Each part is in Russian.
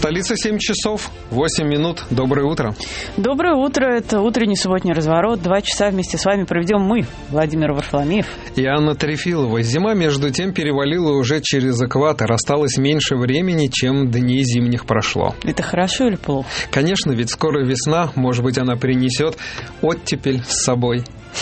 Столица 7 часов, 8 минут. Доброе утро. Доброе утро. Это утренний субботний разворот. 2 часа вместе с вами проведем мы, Владимир Варфоломеев и Анна Трефилова. Зима, между тем, перевалила уже через экватор. Осталось меньше времени, чем дней зимних прошло. Это хорошо или плохо? Конечно, ведь скоро весна. Может быть, она принесет оттепель с собой.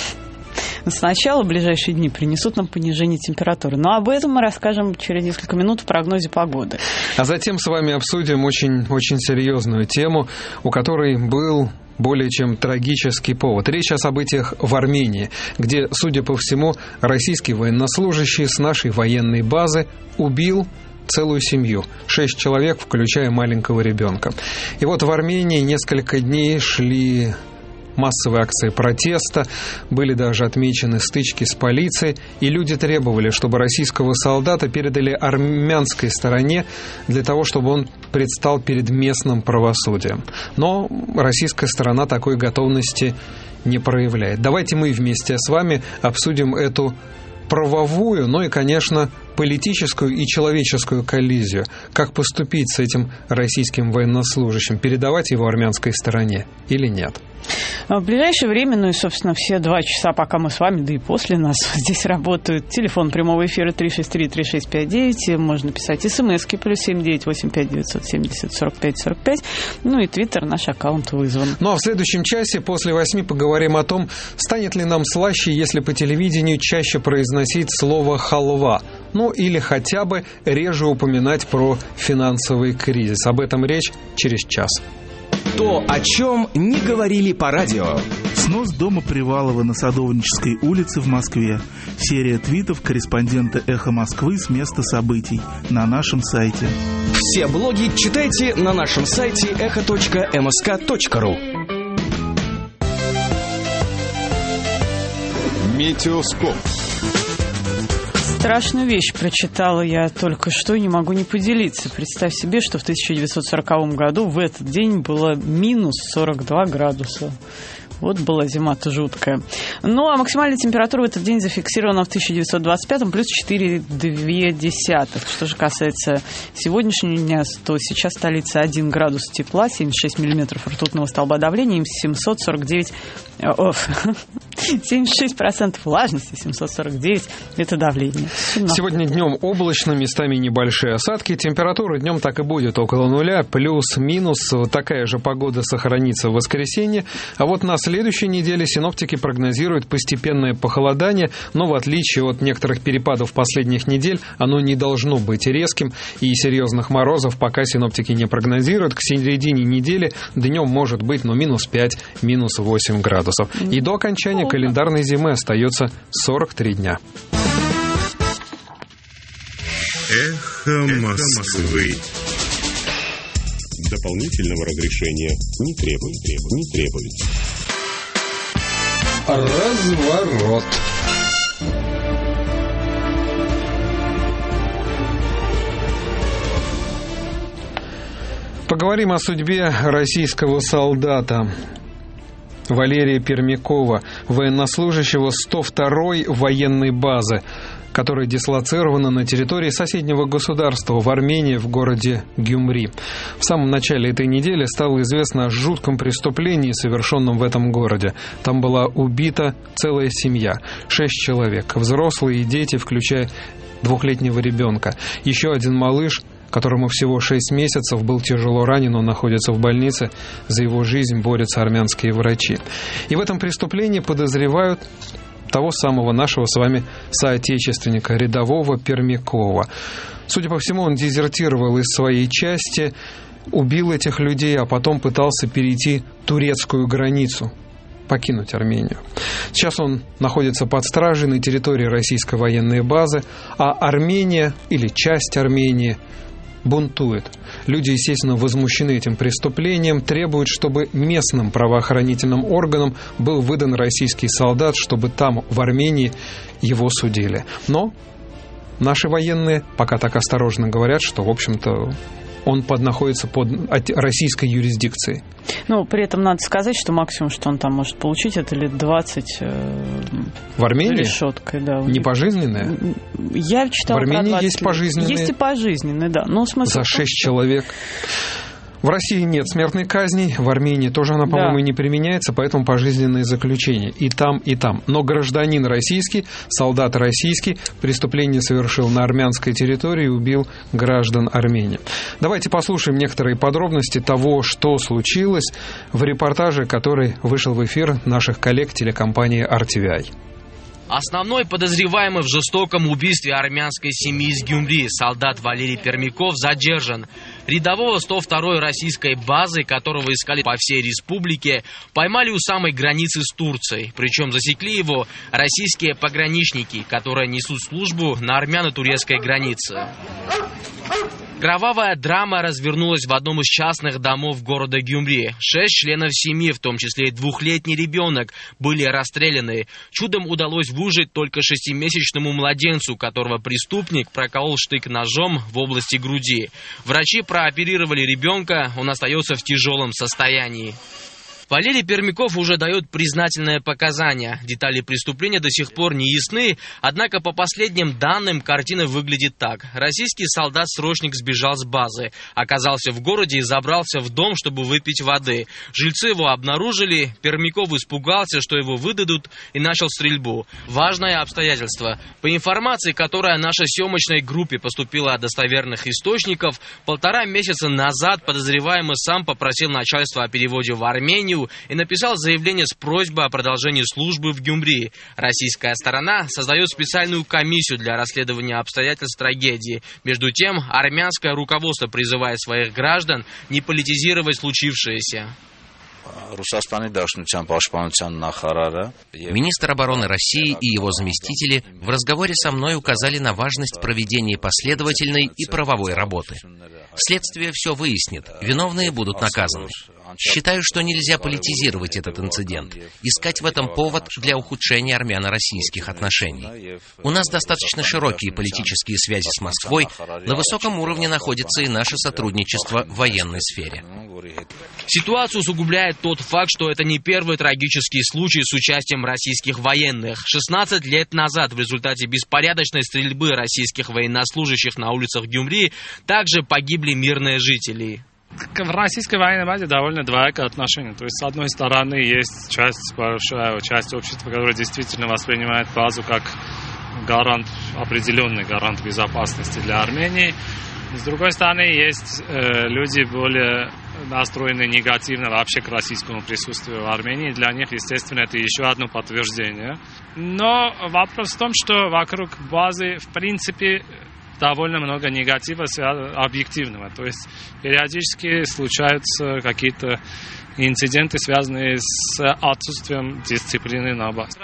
Сначала ближайшие дни принесут нам понижение температуры. Но об этом мы расскажем через несколько минут в прогнозе погоды. А затем с вами обсудим очень серьезную тему, у которой был более чем трагический повод. Речь о событиях в Армении, где, судя по всему, российский военнослужащий с нашей военной базы убил целую семью. 6 человек, включая маленького ребенка. И вот в Армении несколько дней шли массовые акции протеста, были даже отмечены стычки с полицией, и люди требовали, чтобы российского солдата передали армянской стороне для того, чтобы он предстал перед местным правосудием. Но российская сторона такой готовности не проявляет. Давайте мы вместе с вами обсудим эту правовую, но и, конечно, политическую и человеческую коллизию. Как поступить с этим российским военнослужащим? Передавать его армянской стороне или нет? В ближайшее время, ну и, собственно, все 2 часа, пока мы с вами, да и после нас здесь работают. Телефон прямого эфира 363-3659. Можно писать смски +7 985 970 45 45. Ну и твиттер, наш аккаунт вызван. Ну а в следующем часе после 8 поговорим о том, станет ли нам слаще, если по телевидению чаще произносить слово «халва». Ну или хотя бы реже упоминать про финансовый кризис. Об этом речь через час. То, о чем не говорили по радио. Снос дома Привалова на Садовнической улице в Москве. Серия твитов корреспондента «Эхо Москвы» с места событий на нашем сайте. Все блоги читайте на нашем сайте echo.msk.ru. Метеоскоп. Страшную вещь прочитала я только что и не могу не поделиться. Представь себе, что в 1940 году в этот день было минус 42 градуса. Вот была зима-то жуткая. Ну, а максимальная температура в этот день зафиксирована в 1925-м плюс 4,2. Что же касается сегодняшнего дня, то сейчас в столице 1 градус тепла, 76 миллиметров ртутного столба давления, 76% влажности, 749 – это давление. Сегодня днем облачно, местами небольшие осадки. Температура днем так и будет около нуля, плюс-минус. Такая же погода сохранится в воскресенье. А вот на следующей неделе синоптики прогнозируют постепенное похолодание, но в отличие от некоторых перепадов последних недель, оно не должно быть резким, и серьезных морозов пока синоптики не прогнозируют. К середине недели днем может быть минус 5, минус 8 градусов. И до окончания календарной зимы остается 43 дня. Эхо Москвы. Дополнительного разрешения не требуется. Разворот. Поговорим о судьбе российского солдата Валерия Пермякова, военнослужащего 102-й военной базы, которая дислоцирована на территории соседнего государства в Армении, в городе Гюмри. В самом начале этой недели стало известно о жутком преступлении, совершенном в этом городе. Там была убита целая семья, 6 человек, взрослые и дети, включая 2-летнего ребенка. Еще один малыш, которому всего 6 месяцев, был тяжело ранен, он находится в больнице. За его жизнь борются армянские врачи. И в этом преступлении подозревают того самого нашего с вами соотечественника, рядового Пермякова. Судя по всему, он дезертировал из своей части, убил этих людей, а потом пытался перейти турецкую границу, покинуть Армению. Сейчас он находится под стражей на территории российской военной базы, а Армения или часть Армении бунтует. Люди, естественно, возмущены этим преступлением, требуют, чтобы местным правоохранительным органам был выдан российский солдат, чтобы там, в Армении, его судили. Но наши военные пока так осторожно говорят, что, в общем-то, он находится под российской юрисдикцией. Ну, при этом надо сказать, что максимум, что он там может получить, это лет 20 в Армении? Решеткой, да. Не пожизненное? Я читала в Армении про 20 есть пожизненные. Есть и пожизненные, да. Ну, смысл за 6 человек. В России нет смертной казни, в Армении тоже она, по-моему, не применяется, поэтому пожизненное заключение и там, и там. Но гражданин российский, солдат российский, преступление совершил на армянской территории и убил граждан Армении. Давайте послушаем некоторые подробности того, что случилось в репортаже, который вышел в эфир наших коллег телекомпании RTVI. Основной подозреваемый в жестоком убийстве армянской семьи из Гюмри, солдат Валерий Пермяков, задержан. Рядового 102-й российской базы, которого искали по всей республике, поймали у самой границы с Турцией. Причем засекли его российские пограничники, которые несут службу на армяно-турецкой границе. Кровавая драма развернулась в одном из частных домов города Гюмри. 6 членов семьи, в том числе и 2-летний ребенок, были расстреляны. Чудом удалось выжить только 6-месячному младенцу, которого преступник проколол штык-ножом в области груди. Врачи прооперировали ребенка, он остается в тяжелом состоянии. Валерий Пермяков уже дает признательные показания. Детали преступления до сих пор не ясны, однако по последним данным картина выглядит так. Российский солдат-срочник сбежал с базы, оказался в городе и забрался в дом, чтобы выпить воды. Жильцы его обнаружили, Пермяков испугался, что его выдадут, и начал стрельбу. Важное обстоятельство. По информации, которая нашей съемочной группе поступила от достоверных источников, 1,5 месяца назад подозреваемый сам попросил начальство о переводе в Армению и написал заявление с просьбой о продолжении службы в Гюмри. Российская сторона создает специальную комиссию для расследования обстоятельств трагедии. Между тем, армянское руководство призывает своих граждан не политизировать случившееся. Министр обороны России и его заместители в разговоре со мной указали на важность проведения последовательной и правовой работы. Следствие все выяснит, виновные будут наказаны. Считаю, что нельзя политизировать этот инцидент, искать в этом повод для ухудшения армяно-российских отношений. У нас достаточно широкие политические связи с Москвой, на высоком уровне находится и наше сотрудничество в военной сфере. Ситуацию усугубляет тот факт, что это не первый трагический случай с участием российских военных. 16 лет назад в результате беспорядочной стрельбы российских военнослужащих на улицах Гюмри также погибли мирные жители. В российской военной базе довольно двоякое отношение. То есть, с одной стороны, есть большая часть общества, которая действительно воспринимает базу как определенный гарант безопасности для Армении. С другой стороны, есть люди более настроены негативно вообще к российскому присутствию в Армении. Для них, естественно, это еще одно подтверждение. Но вопрос в том, что вокруг базы, в принципе, довольно много негатива объективного. То есть периодически случаются какие-то инциденты, связанные с отсутствием дисциплины на базе.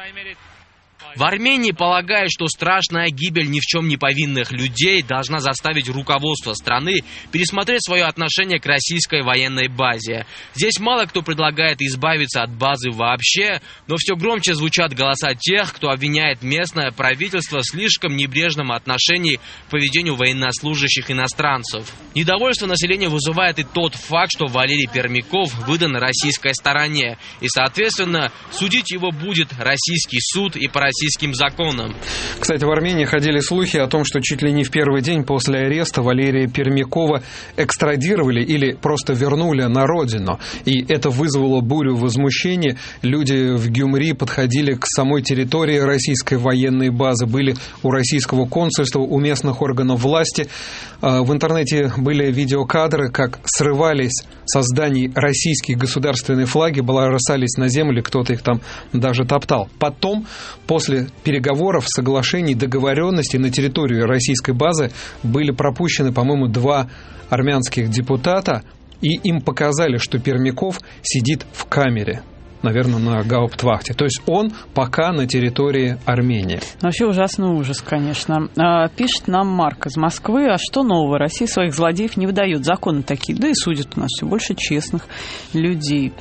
В Армении полагают, что страшная гибель ни в чем не повинных людей должна заставить руководство страны пересмотреть свое отношение к российской военной базе. Здесь мало кто предлагает избавиться от базы вообще, но все громче звучат голоса тех, кто обвиняет местное правительство в слишком небрежном отношении к поведению военнослужащих иностранцев. Недовольство населения вызывает и тот факт, что Валерий Пермяков выдан российской стороне, и, соответственно, судить его будет российский суд и по российским законам. Кстати, в Армении ходили слухи о том, что чуть ли не в первый день после ареста Валерия Пермякова экстрадировали или просто вернули на родину. И это вызвало бурю возмущения. Люди в Гюмри подходили к самой территории российской военной базы, были у российского консульства, у местных органов власти. В интернете были видеокадры, как срывались со зданий российские государственные флаги, бросались на землю, кто-то их там даже топтал. Потом, после переговоров, соглашений, договоренностей на территорию российской базы были пропущены, по-моему, 2 армянских депутата, и им показали, что Пермяков сидит в камере. Наверное, на гауптвахте. То есть он пока на территории Армении. Вообще ужасный ужас, конечно. Пишет нам Марк из Москвы. А что нового? Россия своих злодеев не выдает. Законы такие. Да и судят у нас все больше честных людей.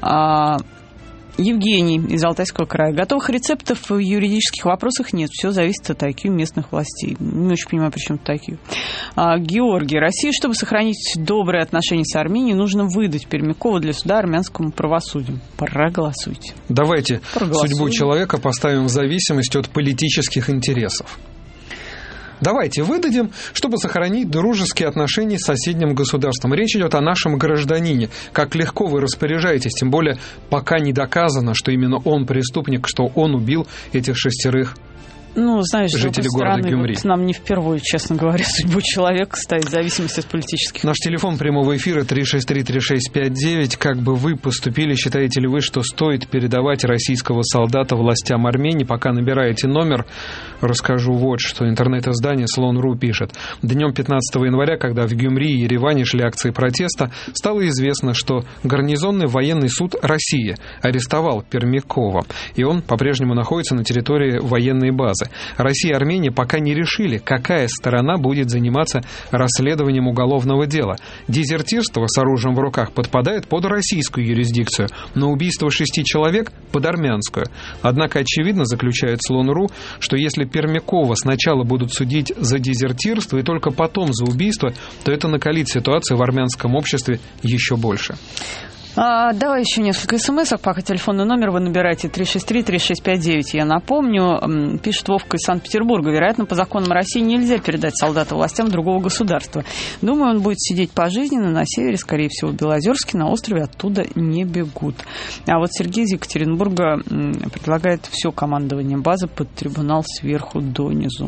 Евгений из Алтайского края. Готовых рецептов в юридических вопросах нет. Все зависит от IQ местных властей. Не очень понимаю, при чем тут IQ. Георгий. России, чтобы сохранить добрые отношения с Арменией, нужно выдать Пермякова для суда армянскому правосудию. Проголосуйте. Давайте судьбу человека поставим в зависимость от политических интересов. Давайте выдадим, чтобы сохранить дружеские отношения с соседним государством. Речь идет о нашем гражданине. Как легко вы распоряжаетесь, тем более пока не доказано, что именно он преступник, что он убил этих 6 знаешь, жители города Гюмри. Вот нам не впервые, честно говоря, судьбу человека ставить в зависимости от политических. Наш телефон прямого эфира 363-3659. Как бы вы поступили? Считаете ли вы, что стоит передавать российского солдата властям Армении? Пока набираете номер, расскажу вот что. Интернет-издание Слон.ру пишет. Днем 15 января, когда в Гюмри и Ереване шли акции протеста, стало известно, что гарнизонный военный суд России арестовал Пермякова. И он по-прежнему находится на территории военной базы. Россия и Армения пока не решили, какая сторона будет заниматься расследованием уголовного дела. Дезертирство с оружием в руках подпадает под российскую юрисдикцию, но убийство 6 человек – под армянскую. Однако очевидно, заключает Слон.ру, что если Пермякова сначала будут судить за дезертирство и только потом за убийство, то это накалит ситуацию в армянском обществе еще больше. Давай еще несколько смс-ок, пока телефонный номер вы набираете 363-3659. Я напомню, пишет Вовка из Санкт-Петербурга. Вероятно, по законам России нельзя передать солдата властям другого государства. Думаю, он будет сидеть пожизненно на севере, скорее всего, в Белозерске, на острове оттуда не бегут. А вот Сергей из Екатеринбурга предлагает все командование базы под трибунал сверху донизу.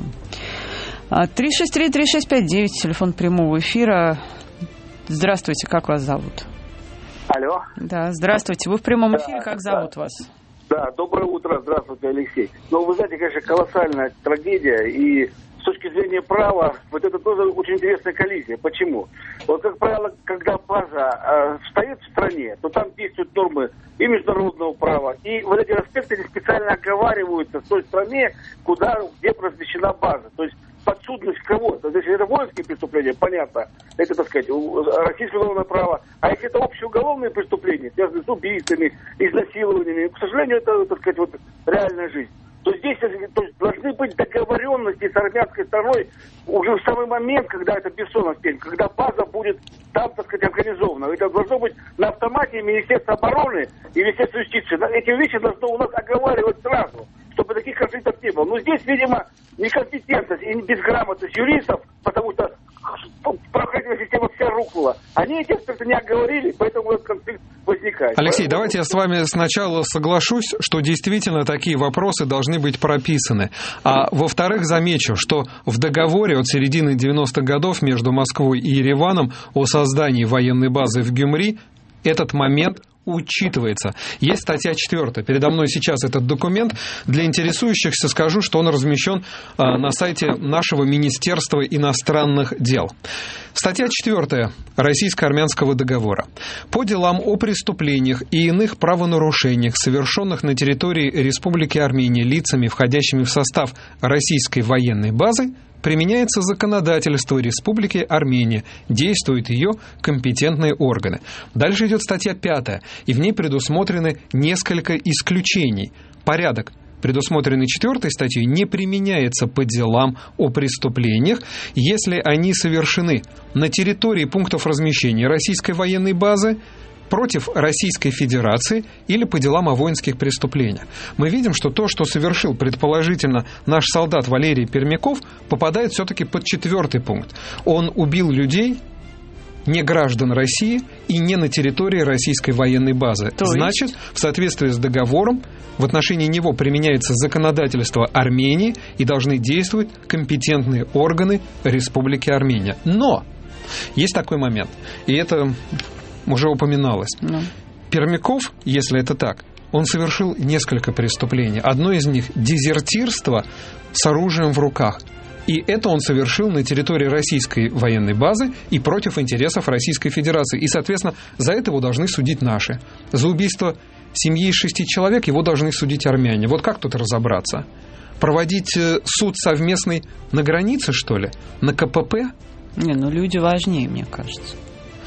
363-3659, телефон прямого эфира. Здравствуйте, как вас зовут? Алло. Да, здравствуйте. Вы в прямом эфире. Как зовут вас? Да, доброе утро. Здравствуйте, Алексей. Ну, вы знаете, конечно, колоссальная трагедия. И с точки зрения права, вот это тоже очень интересная коллизия. Почему? Вот, как правило, когда база встает в стране, то там действуют нормы и международного права. И вот эти аспекты специально оговариваются в той стране, где размещена база. То есть подсудность кого? То есть, если это воинские преступления, понятно, это, так сказать, российское уголовное право. А если это общеуголовные преступления, связанные с убийствами, изнасилованиями, к сожалению, это, так сказать, вот реальная жизнь. То здесь должны быть договоренности с армянской стороной уже в самый момент, когда это Бессонов пень, когда база будет там, так сказать, организована. Это должно быть на автомате Министерства обороны и Министерства юстиции. Эти вещи должны у нас оговаривать сразу, чтобы таких конфликтов не было. Но здесь, видимо, некомпетентность и безграмотность юристов, потому что правоохранительная система вся рухнула. Они эти аспекты не оговорили, поэтому этот конфликт возникает. Алексей, давайте я с вами сначала соглашусь, что действительно такие вопросы должны быть прописаны. А во-вторых, замечу, что в договоре от середины 90-х годов между Москвой и Ереваном о создании военной базы в Гюмри этот момент учитывается. Есть статья 4. Передо мной сейчас этот документ. Для интересующихся скажу, что он размещен на сайте нашего Министерства иностранных дел. Статья 4 Российско-армянского договора. По делам о преступлениях и иных правонарушениях, совершенных на территории Республики Армения лицами, входящими в состав российской военной базы, применяется законодательство Республики Армения, действуют ее компетентные органы. Дальше идет статья 5, и в ней предусмотрены несколько исключений. Порядок, предусмотренный 4 статьей, не применяется по делам о преступлениях, если они совершены на территории пунктов размещения российской военной базы, против Российской Федерации или по делам о воинских преступлениях. Мы видим, что то, что совершил предположительно наш солдат Валерий Пермяков, попадает все-таки под 4 пункт. Он убил людей, не граждан России и не на территории российской военной базы. Значит, в соответствии с договором, в отношении него применяется законодательство Армении и должны действовать компетентные органы Республики Армения. Но есть такой момент, и это уже упоминалось. Пермяков, если это так, он совершил несколько преступлений. Одно из них – дезертирство с оружием в руках. И это он совершил на территории российской военной базы и против интересов Российской Федерации. И, соответственно, за это его должны судить наши. За убийство семьи из 6 человек его должны судить армяне. Вот как тут разобраться? Проводить суд совместный на границе, что ли? На КПП? Не, люди важнее, мне кажется.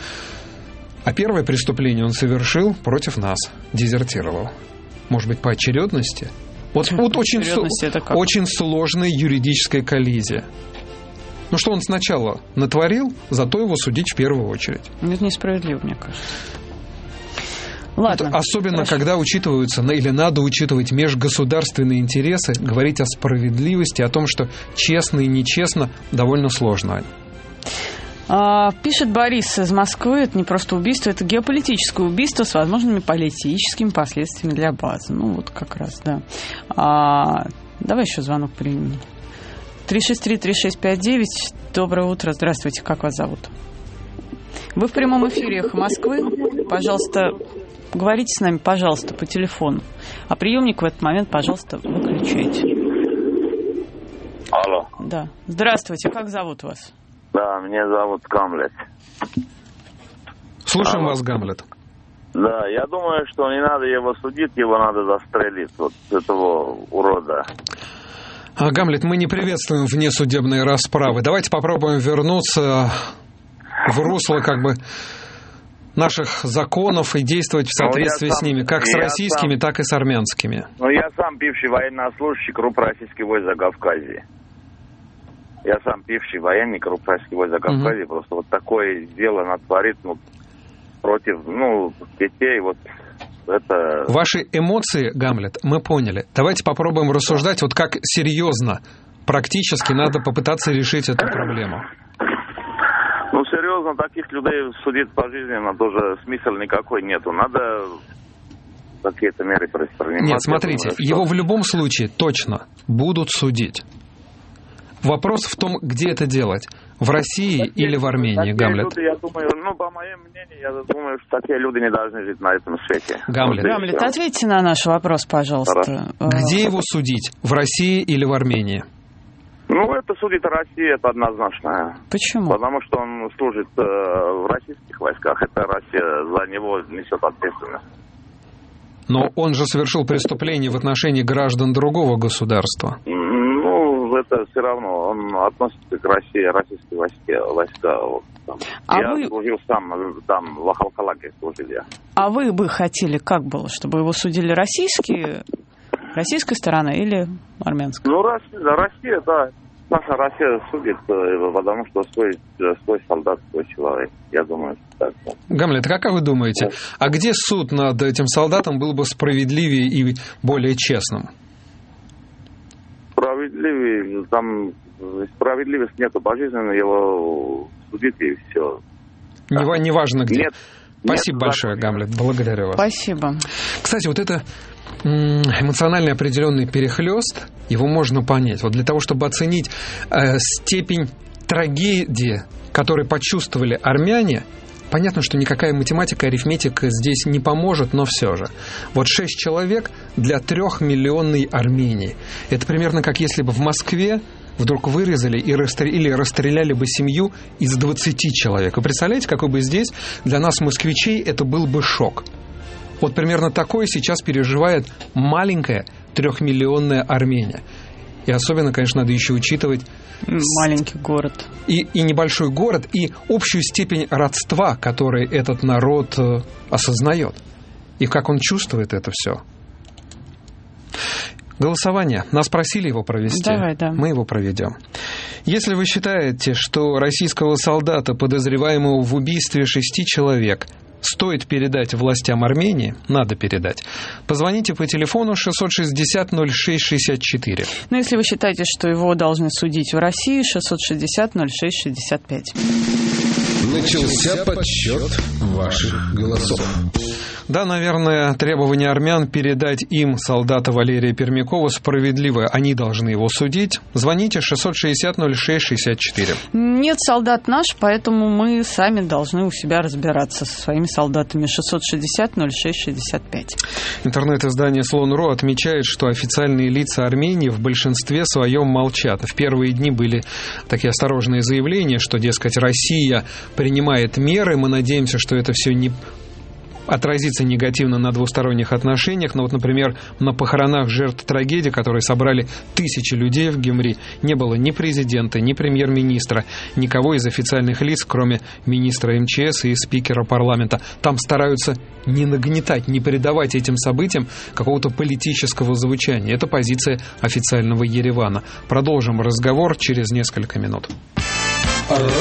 А первое преступление он совершил против нас, дезертировал. Может быть, по очередности? Вот очень сложная юридическая коллизия. Ну, что он сначала натворил, зато его судить в первую очередь. Это несправедливо, мне кажется. Ладно. Особенно, когда учитываются, или надо учитывать межгосударственные интересы, говорить о справедливости, о том, что честно и нечестно, довольно сложно. Пишет Борис из Москвы, это не просто убийство, это геополитическое убийство с возможными политическими последствиями для базы. Ну, вот как раз, да. Давай еще звонок примем. 363-3659. Доброе утро, здравствуйте, как вас зовут? Вы в прямом эфире «Эхо Москвы». Пожалуйста, говорите с нами, пожалуйста, по телефону. А приемник в этот момент, пожалуйста, выключайте. Алло. Да. Здравствуйте, как зовут вас? Да, меня зовут Гамлет. Слушаем вас, Гамлет. Да, я думаю, что не надо его судить, его надо застрелить, вот этого урода. Гамлет, мы не приветствуем внесудебные расправы. Давайте попробуем вернуться в русло наших законов и действовать в соответствии с ними, как с российскими, так и с армянскими. Ну, я сам бывший военнослужащий группы российских войск Закавказья. Я сам бывший военный группы российских войск Закавказья. Просто вот такое дело натворит против детей, вот. Это... Ваши эмоции, Гамлет, мы поняли. Давайте попробуем рассуждать, вот как серьезно, практически надо попытаться решить эту проблему. Ну, серьезно, таких людей судить пожизненно тоже смысла никакой нету. Надо какие-то меры предпринимать. Нет, смотрите, его в любом случае точно будут судить. Вопрос в том, где это делать. В России или в Армении, Гамлет? Люди, я думаю, по моему мнению, я думаю, что такие люди не должны жить на этом свете. Гамлет, ответьте на наш вопрос, пожалуйста. Где его судить? В России или в Армении? Это судит Россия, это однозначно. Почему? Потому что он служит в российских войсках. Это Россия за него несет ответственность. Но он же совершил преступление в отношении граждан другого государства. Это все равно, он относится к России, российские войска. Я служил сам, там в Ахалкалаге служил я. А вы бы хотели, как было, чтобы его судили российская сторона или армянская? Россия, да. Наша Россия судит, потому что свой солдат, свой человек. Я думаю, так. Гамлет, как вы думаете, а где суд над этим солдатом был бы справедливее и более честным? Справедливости нету, пожизненно его судить и все. Неважно где. Нет. Спасибо большое, Гамлет, благодарю вас. Спасибо. Кстати, вот это эмоциональный определенный перехлёст, его можно понять. Вот для того, чтобы оценить степень трагедии, которую почувствовали армяне, понятно, что никакая математика, арифметика здесь не поможет, но все же. Вот 6 человек для 3-миллионной Армении. Это примерно как если бы в Москве вдруг вырезали или расстреляли бы семью из 20 человек. Вы представляете, какой бы здесь для нас, москвичей, это был бы шок. Вот примерно такое сейчас переживает маленькая 3-миллионная Армения. И особенно, конечно, надо еще учитывать маленький город. И небольшой город, и общую степень родства, который этот народ осознает. И как он чувствует это все. Голосование. Нас просили его провести. Давай, да. Мы его проведем. Если вы считаете, что российского солдата, подозреваемого в убийстве 6 человек, стоит передать властям Армении, надо передать, позвоните по телефону 660-06-64. Ну, если вы считаете, что его должны судить в России, 660-06-65. Начался подсчет ваших голосов. Да, наверное, требование армян передать им солдата Валерия Пермякова справедливо. Они должны его судить. Звоните 660-06-64. Нет, солдат наш, поэтому мы сами должны у себя разбираться со своими солдатами. 660-06-65. Интернет-издание «Слон.ру» отмечает, что официальные лица Армении в большинстве своем молчат. В первые дни были такие осторожные заявления, что, дескать, Россия принимает меры. Мы надеемся, что это все не отразится негативно на двусторонних отношениях. Но вот, например, на похоронах жертв трагедии, которые собрали тысячи людей в Гюмри, не было ни президента, ни премьер-министра, никого из официальных лиц, кроме министра МЧС и спикера парламента. Там стараются не нагнетать, не придавать этим событиям какого-то политического звучания. Это позиция официального Еревана. Продолжим разговор через несколько минут.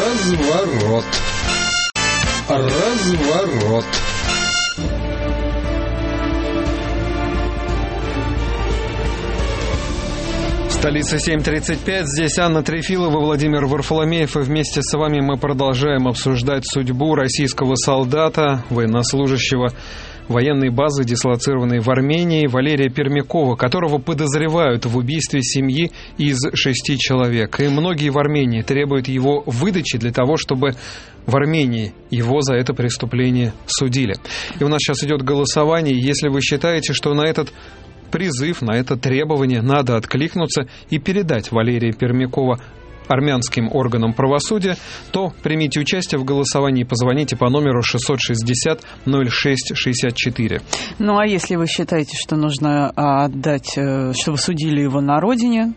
Разворот. Столица 7:35. Здесь Анна Трефилова, Владимир Варфоломеев. И вместе с вами мы продолжаем обсуждать судьбу российского солдата, военнослужащего военной базы, дислоцированной в Армении, Валерия Пермякова, которого подозревают в убийстве семьи из 6 человек. И многие в Армении требуют его выдачи для того, чтобы в Армении его за это преступление судили. И у нас сейчас идет голосование. Если вы считаете, что на этот призыв, на это требование надо откликнуться и передать Валерия Пермякова армянским органам правосудия, то примите участие в голосовании и позвоните по номеру 660-06-64. Ну, а если вы считаете, что нужно отдать, чтобы судили его на родине,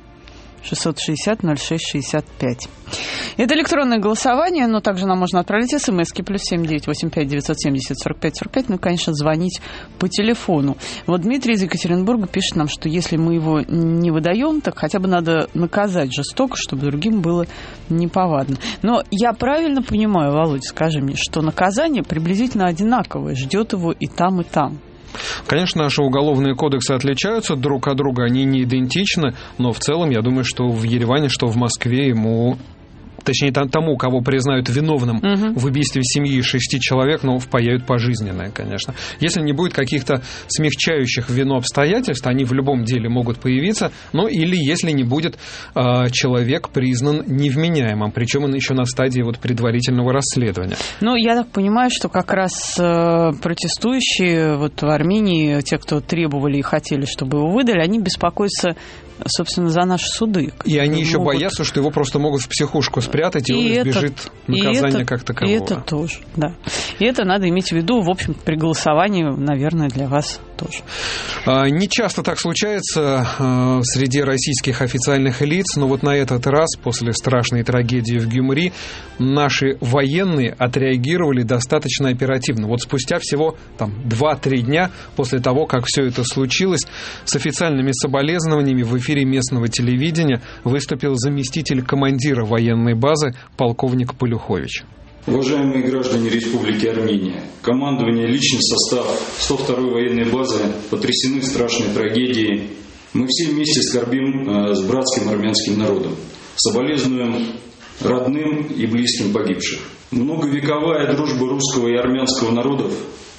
660-06-65. Это электронное голосование, но также нам можно отправить смски +7 985 970 45 45, ну и, конечно, звонить по телефону. Вот Дмитрий из Екатеринбурга пишет нам, что если мы его не выдаем, так хотя бы надо наказать жестоко, чтобы другим было неповадно. Но я правильно понимаю, Володя, скажи мне, что наказание приблизительно одинаковое, ждет его и там, и там. Конечно, наши уголовные кодексы отличаются друг от друга, они не идентичны, но в целом, я думаю, что в Ереване, что в Москве ему... Точнее, тому, кого признают виновным в убийстве семьи 6 человек, ну, впаяют пожизненное, конечно. Если не будет каких-то смягчающих вину обстоятельств, они в любом деле могут появиться, ну, или если не будет человек признан невменяемым, причем он еще на стадии вот предварительного расследования. Ну, я так понимаю, что как раз протестующие вот в Армении, те, кто требовали и хотели, чтобы его выдали, они беспокоятся, собственно, за наши суды. И они еще боятся, что его просто могут в психушку спрятать, и он избежит наказания как такового. И это тоже, да. И это надо иметь в виду, в общем, при голосовании, наверное, для вас тоже. Не часто так случается среди российских официальных лиц, но вот на этот раз, после страшной трагедии в Гюмри, наши военные отреагировали достаточно оперативно. Вот спустя всего 2-3 дня после того, как все это случилось, с официальными соболезнованиями в эфире местного телевидения выступил заместитель командира военной базы полковник Полюхович. Уважаемые граждане Республики Армения, командование, личный состав 102-й военной базы потрясены страшной трагедией. Мы все вместе скорбим с братским армянским народом, соболезнуем родным и близким погибших. Многовековая дружба русского и армянского народов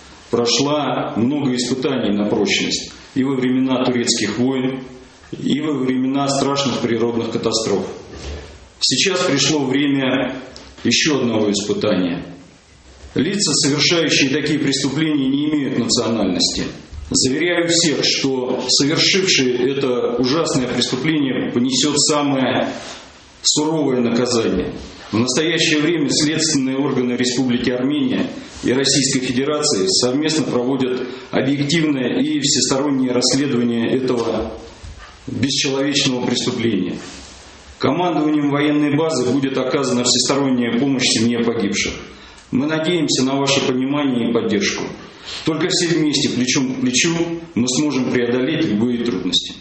прошла много испытаний на прочность и во времена турецких войн, и во времена страшных природных катастроф. Сейчас пришло время еще одного испытания. Лица, совершающие такие преступления, не имеют национальности. Заверяю всех, что совершивший это ужасное преступление понесет самое суровое наказание. В настоящее время следственные органы Республики Армения и Российской Федерации совместно проводят объективное и всестороннее расследование этого бесчеловечного преступления. Командованием военной базы будет оказана всесторонняя помощь семье погибших. Мы надеемся на ваше понимание и поддержку. Только все вместе, плечом к плечу, мы сможем преодолеть любые трудности.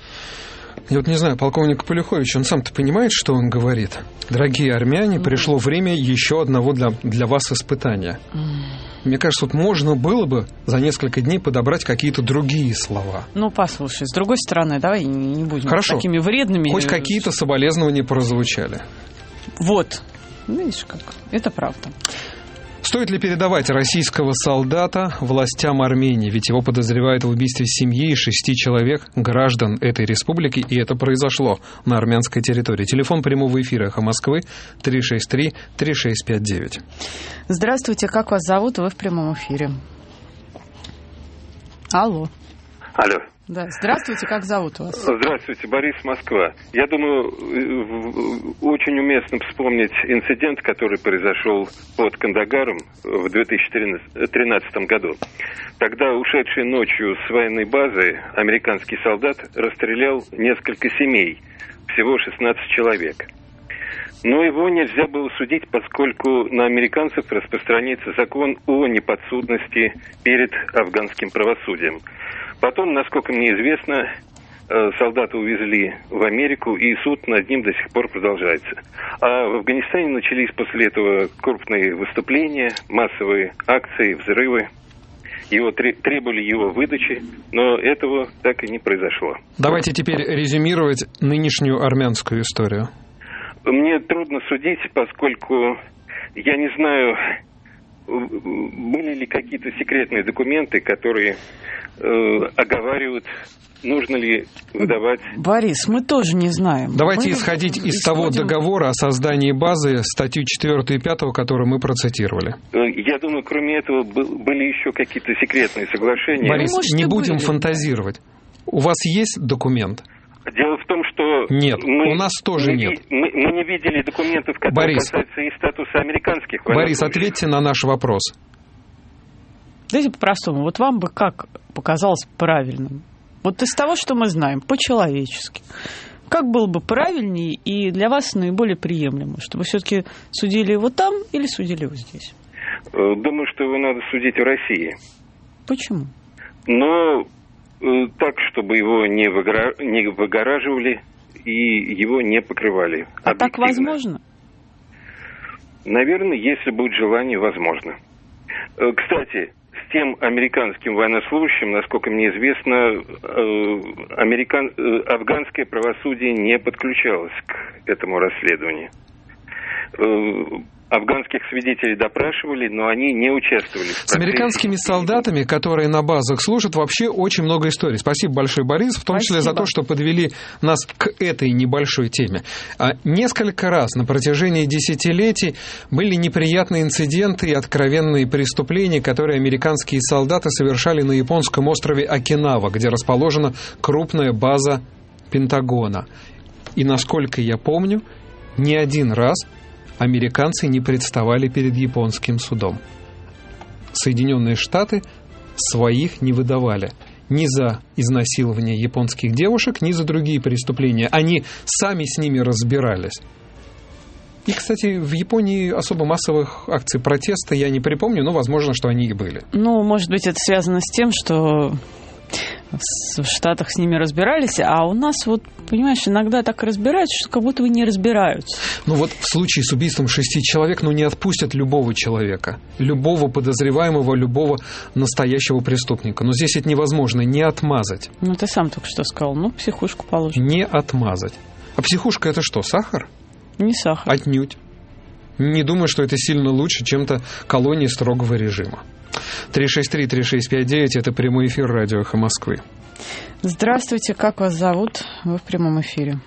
Я вот не знаю, полковник Полюхович, он сам-то понимает, что он говорит? Дорогие армяне, пришло время еще одного для вас испытания. Мне кажется, вот можно было бы за несколько дней подобрать какие-то другие слова. Ну, послушай, с другой стороны, давай не будем такими вредными. Хоть какие-то соболезнования прозвучали. Вот, видишь как, это правда. Стоит ли передавать российского солдата властям Армении? Ведь его подозревают в убийстве семьи и 6 человек, граждан этой республики, и это произошло на армянской территории. Телефон прямого эфира «Эхо Москвы» 363-3659. Здравствуйте, как вас зовут? Вы в прямом эфире. Алло. Алло. Да, здравствуйте, как зовут вас? Здравствуйте, Борис, Москва. Я думаю, очень уместно вспомнить инцидент, который произошел под Кандагаром в 2013 году. Тогда, ушедший ночью с военной базы, американский солдат расстрелял несколько семей, всего 16 человек. Но его нельзя было судить, поскольку на американцев распространяется закон о неподсудности перед афганским правосудием. Потом, насколько мне известно, солдата увезли в Америку, и суд над ним до сих пор продолжается. А в Афганистане начались после этого крупные выступления, массовые акции, взрывы. требовали его выдачи, но этого так и не произошло. Давайте теперь резюмировать нынешнюю армянскую историю. Мне трудно судить, поскольку я не знаю, были ли какие-то секретные документы, которые оговаривают, нужно ли выдавать... Борис, мы тоже не знаем. Давайте исходить из того договора о создании базы, статью 4 и 5, которую мы процитировали. Я думаю, кроме этого, были еще какие-то секретные соглашения. Борис, не будем фантазировать. У вас есть документ? Дело в том, что... Нет, у нас тоже нет. Мы не видели документов, которые касаются и статуса американских военнослужащих. Борис, ответьте на наш вопрос. Давайте по-простому. Вот вам бы как показалось правильным? Вот из того, что мы знаем, по-человечески. Как было бы правильнее и для вас наиболее приемлемо? Чтобы все-таки судили его там или судили его здесь? Думаю, что его надо судить в России. Почему? Но так, чтобы его не выгораживали и его не покрывали. А так возможно? Наверное, если будет желание, возможно. Кстати, с тем американским военнослужащим, насколько мне известно, афганское правосудие не подключалось к этому расследованию. Афганских свидетелей допрашивали, но они не участвовали в процессе. С американскими солдатами, которые на базах служат, вообще очень много историй. Спасибо большое, Борис, в том числе за то, что подвели нас к этой небольшой теме. Несколько раз на протяжении десятилетий были неприятные инциденты и откровенные преступления, которые американские солдаты совершали на японском острове Окинава, где расположена крупная база Пентагона. И, насколько я помню, ни один раз американцы не представали перед японским судом. Соединенные Штаты своих не выдавали ни за изнасилование японских девушек, ни за другие преступления. Они сами с ними разбирались. И, кстати, в Японии особо массовых акций протеста я не припомню, но возможно, что они и были. Ну, может быть, это связано с тем, что в Штатах с ними разбирались, а у нас, вот, понимаешь, иногда так разбираются, что как будто бы не разбираются. Ну вот в случае с убийством 6 человек, не отпустят любого человека, любого подозреваемого, любого настоящего преступника. Но здесь это невозможно не отмазать. Ну, ты сам только что сказал, психушку положим. Не отмазать. А психушка — это что, сахар? Не сахар. Отнюдь. Не думаю, что это сильно лучше чем-то колонии строгого режима. 363-3659 – это прямой эфир радио «Эхо Москвы». Здравствуйте, как вас зовут? Вы в прямом эфире.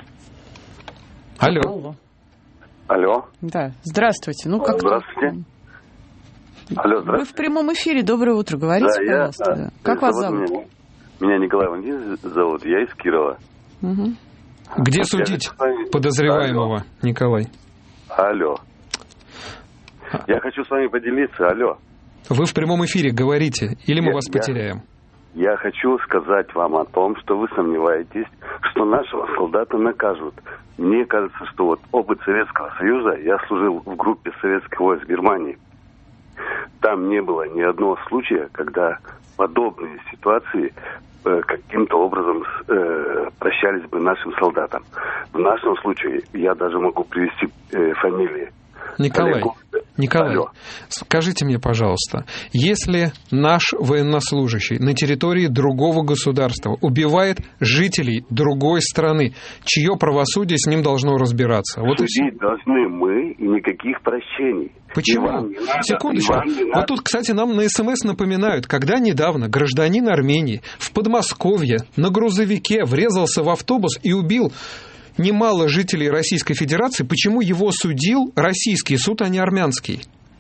Алло. Алло. Да, здравствуйте. Здравствуйте. Алло, здравствуйте. Вы в прямом эфире, доброе утро, говорите, пожалуйста. Как вас зовут? Меня Николай Валентинович зовут, я из Кирова. Угу. Где судить подозреваемого, Николай? Алло. Я хочу с вами поделиться, алло. Вы в прямом эфире говорите, или мы вас потеряем? Я хочу сказать вам о том, что вы сомневаетесь, что нашего солдата накажут. Мне кажется, что вот опыт Советского Союза, я служил в группе советских войск в Германии, там не было ни одного случая, когда подобные ситуации каким-то образом прощались бы нашим солдатам. В нашем случае я даже могу привести фамилии. Николай, скажите мне, пожалуйста, если наш военнослужащий на территории другого государства убивает жителей другой страны, чье правосудие с ним должно разбираться? Судить должны мы, и никаких прощений. Почему? Секундочку. Вот тут, кстати, нам на СМС напоминают, когда недавно гражданин Армении в Подмосковье на грузовике врезался в автобус и убил немало жителей Российской Федерации. Почему его судил российский суд, а не армянский?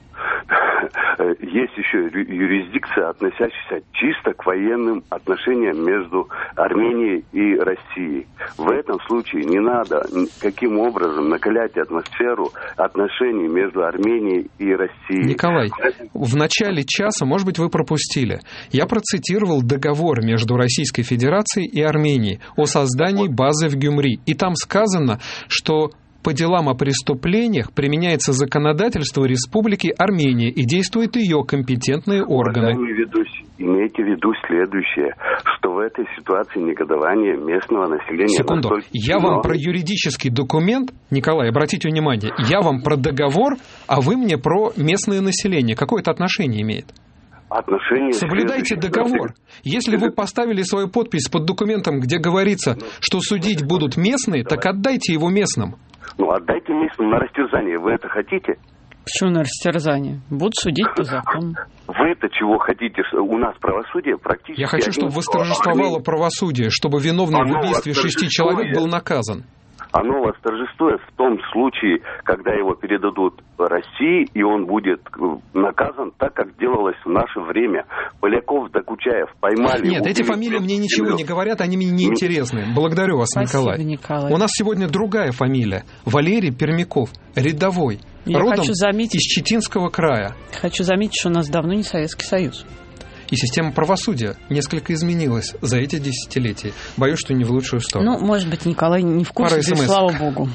Есть еще юрисдикция, относящаяся чисто к военным отношениям между Арменией и Россией. В этом случае не надо каким образом накалять атмосферу отношений между Арменией и Россией. Николай, в начале часа, может быть, вы пропустили, я процитировал договор между Российской Федерацией и Арменией о создании базы в Гюмри. И там сказано, что по делам о преступлениях применяется законодательство Республики Армения и действуют ее компетентные органы. Имейте в виду следующее, что в этой ситуации негодование местного населения... Секунду, я вам про юридический документ, Николай, обратите внимание, я вам про договор, а вы мне про местное население. Какое это отношение имеет? отношения... Соблюдайте договор. Если вы поставили свою подпись под документом, где говорится, что судить будут местные, так отдайте его местным. Ну, отдайте местным на растерзание. Вы это хотите? Почему на растерзание? Будут судить по закону. Вы-то чего хотите? У нас правосудие практически... Я хочу, чтобы восторжествовало правосудие, чтобы виновный в убийстве 6 человек был наказан. Оно восторжествует в том случае, когда его передадут России, и он будет наказан так, как делалось в наше время. Поляков, Докучаев поймали... Нет, эти фамилии мне ничего не говорят, они мне не интересны. Благодарю вас, Спасибо, Николай. У нас сегодня другая фамилия. Валерий Пермяков, рядовой. Я родом хочу заметить, из Читинского края. Хочу заметить, что у нас давно не Советский Союз. И система правосудия несколько изменилась за эти десятилетия. Боюсь, что не в лучшую сторону. Ну, может быть, Николай не в курсе, да, слава богу.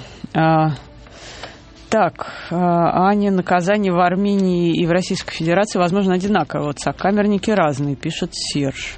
Аня, наказание в Армении и в Российской Федерации, возможно, одинаковое. Вот сокамерники разные, пишет Серж.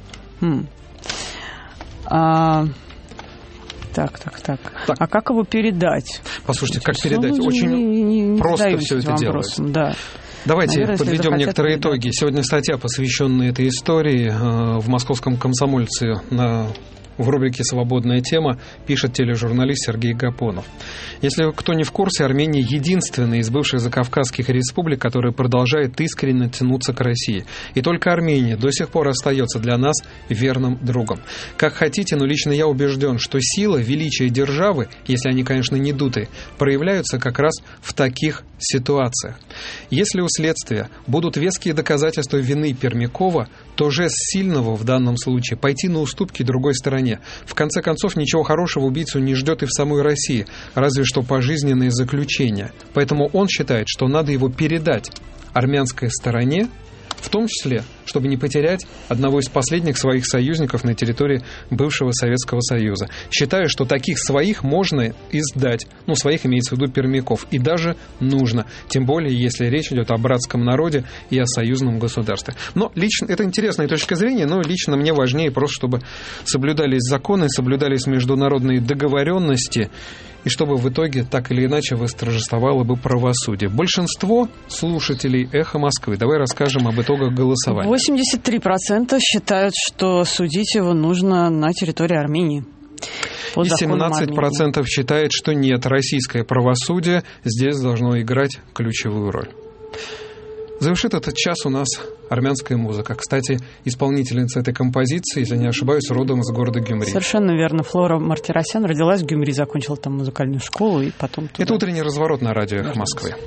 Так. А как его передать? Послушайте, как передать? Очень просто все это делается. Да. Давайте подведем некоторые передать. итоги. Сегодня статья, посвященная этой истории, в «Московском комсомольце» в рубрике «Свободная тема» пишет тележурналист Сергей Гапонов. Если кто не в курсе, Армения единственная из бывших закавказских республик, которая продолжает искренне тянуться к России. И только Армения до сих пор остается для нас верным другом. Как хотите, но лично я убежден, что сила, величие державы, если они, конечно, не дутые, проявляются как раз в таких ситуациях. Если у следствия будут веские доказательства вины Пермякова, то жест сильного в данном случае пойти на уступки другой стороне. В конце концов, ничего хорошего убийцу не ждет и в самой России, разве что пожизненное заключение. Поэтому он считает, что надо его передать армянской стороне, в том числе, чтобы не потерять одного из последних своих союзников на территории бывшего Советского Союза. Считаю, что таких своих можно и сдать. Своих имеется в виду Пермяков. И даже нужно. Тем более, если речь идет о братском народе и о союзном государстве. Но лично, это интересная точка зрения, но лично мне важнее просто, чтобы соблюдались законы, соблюдались международные договоренности, и чтобы в итоге так или иначе восторжествовало бы правосудие. Большинство слушателей «Эхо Москвы», давай расскажем об итогах голосования. 83% считают, что судить его нужно на территории Армении. И 17% считает, что нет, российское правосудие здесь должно играть ключевую роль. Завершит этот час у нас армянская музыка. Кстати, исполнительница этой композиции, если не ошибаюсь, родом из города Гюмри. Совершенно верно. Флора Мартиросян родилась в Гюмри, закончила там музыкальную школу и потом туда. Это утренний разворот на радио «Эхо Москвы».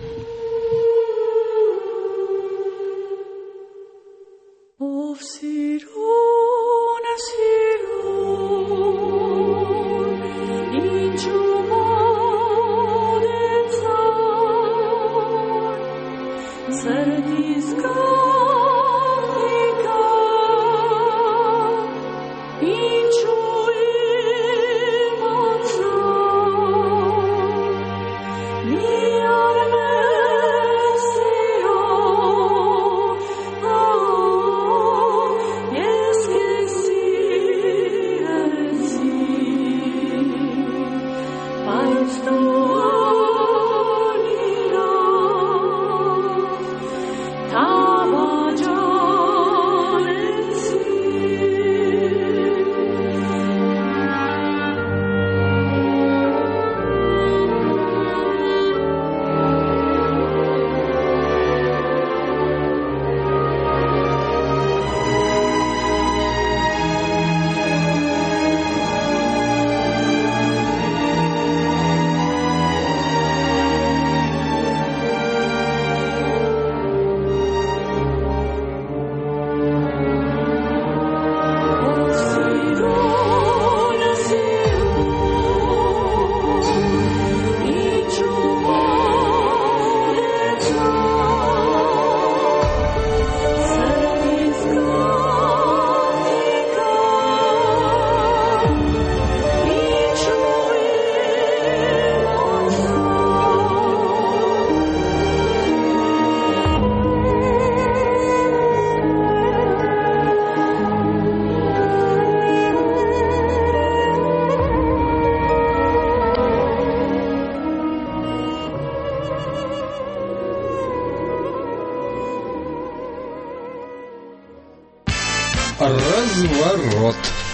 Круговорот.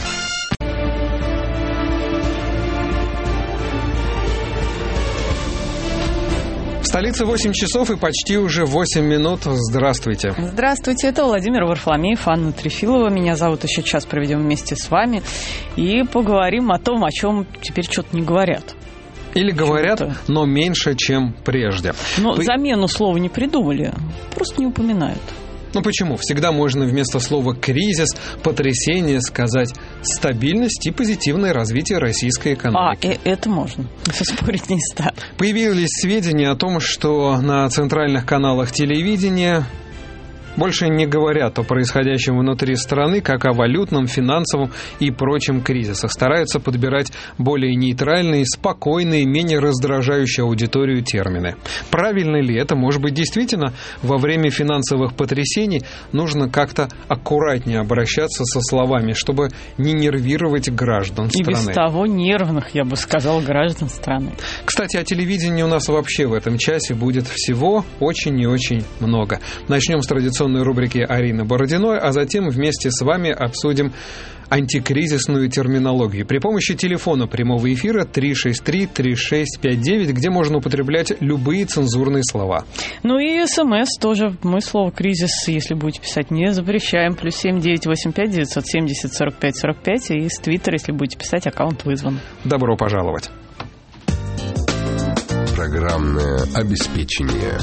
В столице 8 часов и почти уже 8 минут. Здравствуйте. Здравствуйте, это Владимир Варфоломеев, Анна Трефилова. Меня зовут, еще час проведем вместе с вами. И поговорим о том, о чем теперь что-то не говорят. Или говорят, но меньше, чем прежде. Но замену слова не придумали, просто не упоминают. Ну почему? Всегда можно вместо слова «кризис», «потрясение» сказать «стабильность» и «позитивное развитие российской экономики». Это можно. Спорить не стану. Появились сведения о том, что на центральных каналах телевидения больше не говорят о происходящем внутри страны, как о валютном, финансовом и прочем кризисах. Стараются подбирать более нейтральные, спокойные, менее раздражающие аудиторию термины. Правильно ли это? Может быть, действительно, во время финансовых потрясений нужно как-то аккуратнее обращаться со словами, чтобы не нервировать граждан страны. И без того нервных, я бы сказал, граждан страны. Кстати, о телевидении у нас вообще в этом часе будет всего очень и очень много. Начнем с традиционной рубрики Арины Бородиной, а затем вместе с вами обсудим антикризисную терминологию при помощи телефона прямого эфира 363-3659, где можно употреблять любые цензурные слова. Ну и СМС тоже. Мы слово «кризис», если будете писать, не запрещаем. +7 985 970 45 45. И с Твиттера, если будете писать, аккаунт вызван. Добро пожаловать. Программное обеспечение.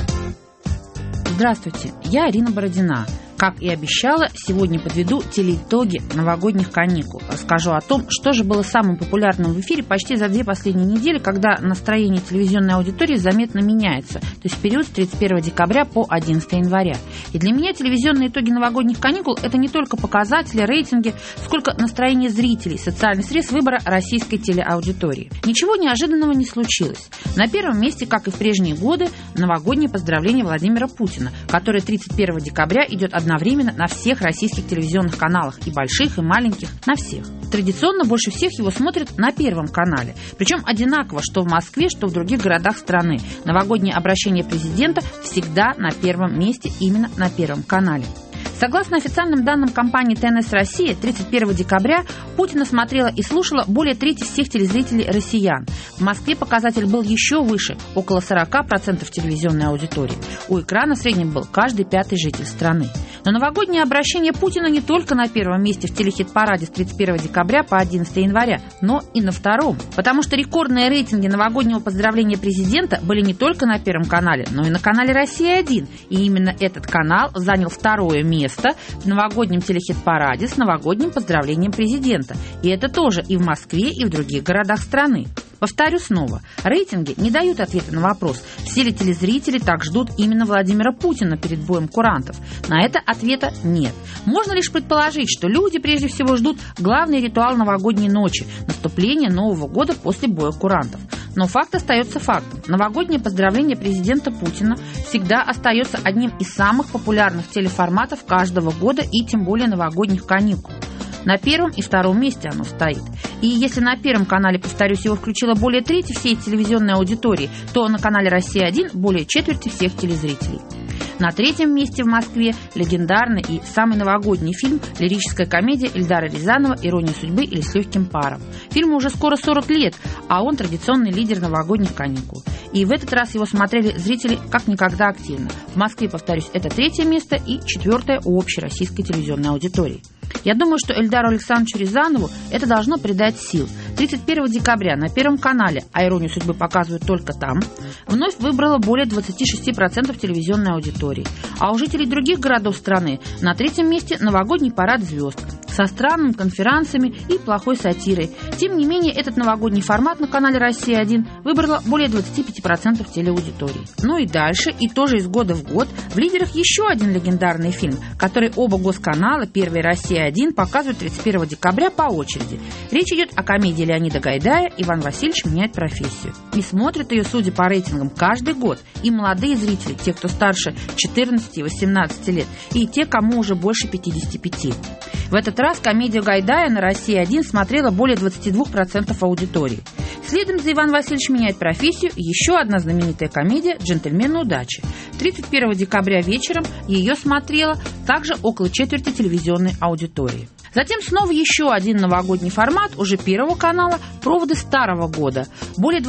Здравствуйте, я Арина Бородина. Как и обещала, сегодня подведу телеитоги новогодних каникул. Расскажу о том, что же было самым популярным в эфире почти за 2 последние недели, когда настроение телевизионной аудитории заметно меняется, то есть в период с 31 декабря по 11 января. И для меня телевизионные итоги новогодних каникул – это не только показатели, рейтинги, сколько настроение зрителей, социальный срез выбора российской телеаудитории. Ничего неожиданного не случилось. На первом месте, как и в прежние годы, новогоднее поздравление Владимира Путина, которое 31 декабря идет одновременно на всех российских телевизионных каналах, и больших, и маленьких, на всех. Традиционно больше всех его смотрят на Первом канале. Причем одинаково, что в Москве, что в других городах страны. Новогоднее обращение президента всегда на первом месте, именно на Первом канале. Согласно официальным данным компании ТНС Россия, 31 декабря Путина смотрела и слушала более трети всех телезрителей россиян. В Москве показатель был еще выше, около 40% телевизионной аудитории. У экрана в среднем был каждый 5-й житель страны. Но новогоднее обращение Путина не только на первом месте в телехит-параде с 31 декабря по 11 января, но и на втором. Потому что рекордные рейтинги новогоднего поздравления президента были не только на Первом канале, но и на канале «Россия-1». И именно этот канал занял второе место в новогоднем телехит-параде с новогодним поздравлением президента. И это тоже и в Москве, и в других городах страны. Повторю снова, рейтинги не дают ответа на вопрос, все ли телезрители так ждут именно Владимира Путина перед боем курантов. На это ответа нет. Можно лишь предположить, что люди прежде всего ждут главный ритуал новогодней ночи – наступление Нового года после боя курантов. Но факт остается фактом. Новогоднее поздравление президента Путина всегда остается одним из самых популярных телеформатов каждого года и тем более новогодних каникул. На первом и втором месте оно стоит. И если на Первом канале, повторюсь, его включило более трети всей телевизионной аудитории, то на канале «Россия-1» более четверти всех телезрителей. На третьем месте в Москве легендарный и самый новогодний фильм – лирическая комедия Эльдара Рязанова «Ирония судьбы» или «С легким паром». Фильму уже скоро 40 лет, а он традиционный лидер новогодних каникул. И в этот раз его смотрели зрители как никогда активно. В Москве, повторюсь, это 3-е место и 4-е у общероссийской телевизионной аудитории. Я думаю, что Эльдару Александровичу Рязанову это должно придать сил. 31 декабря на Первом канале, а «Иронию судьбы» показывают только там, вновь выбрало более 26% телевизионной аудитории. А у жителей других городов страны на 3-м месте новогодний парад звезд со странными конферансами и плохой сатирой. Тем не менее, этот новогодний формат на канале «Россия-1» выбрало более 25% телеаудитории. Ну и дальше, и тоже из года в год, в лидерах еще один легендарный фильм, который оба госканала, Первый и «Россия-1», показывают 31 декабря по очереди. Речь идет о комедии Леонида Гайдая «Иван Васильевич меняет профессию». И смотрят ее, судя по рейтингам, каждый год. И молодые зрители, те, кто старше 14 и 18 лет, и те, кому уже больше 55. В этот раз комедию Гайдая на «Россия-1» смотрела более 22% аудитории. Следом за «Иван Васильевич меняет профессию» еще одна знаменитая комедия «Джентльмены удачи». 31 декабря вечером ее смотрела также около четверти телевизионной аудитории. Затем снова еще один новогодний формат, уже Первого канала, проводы Старого года. Более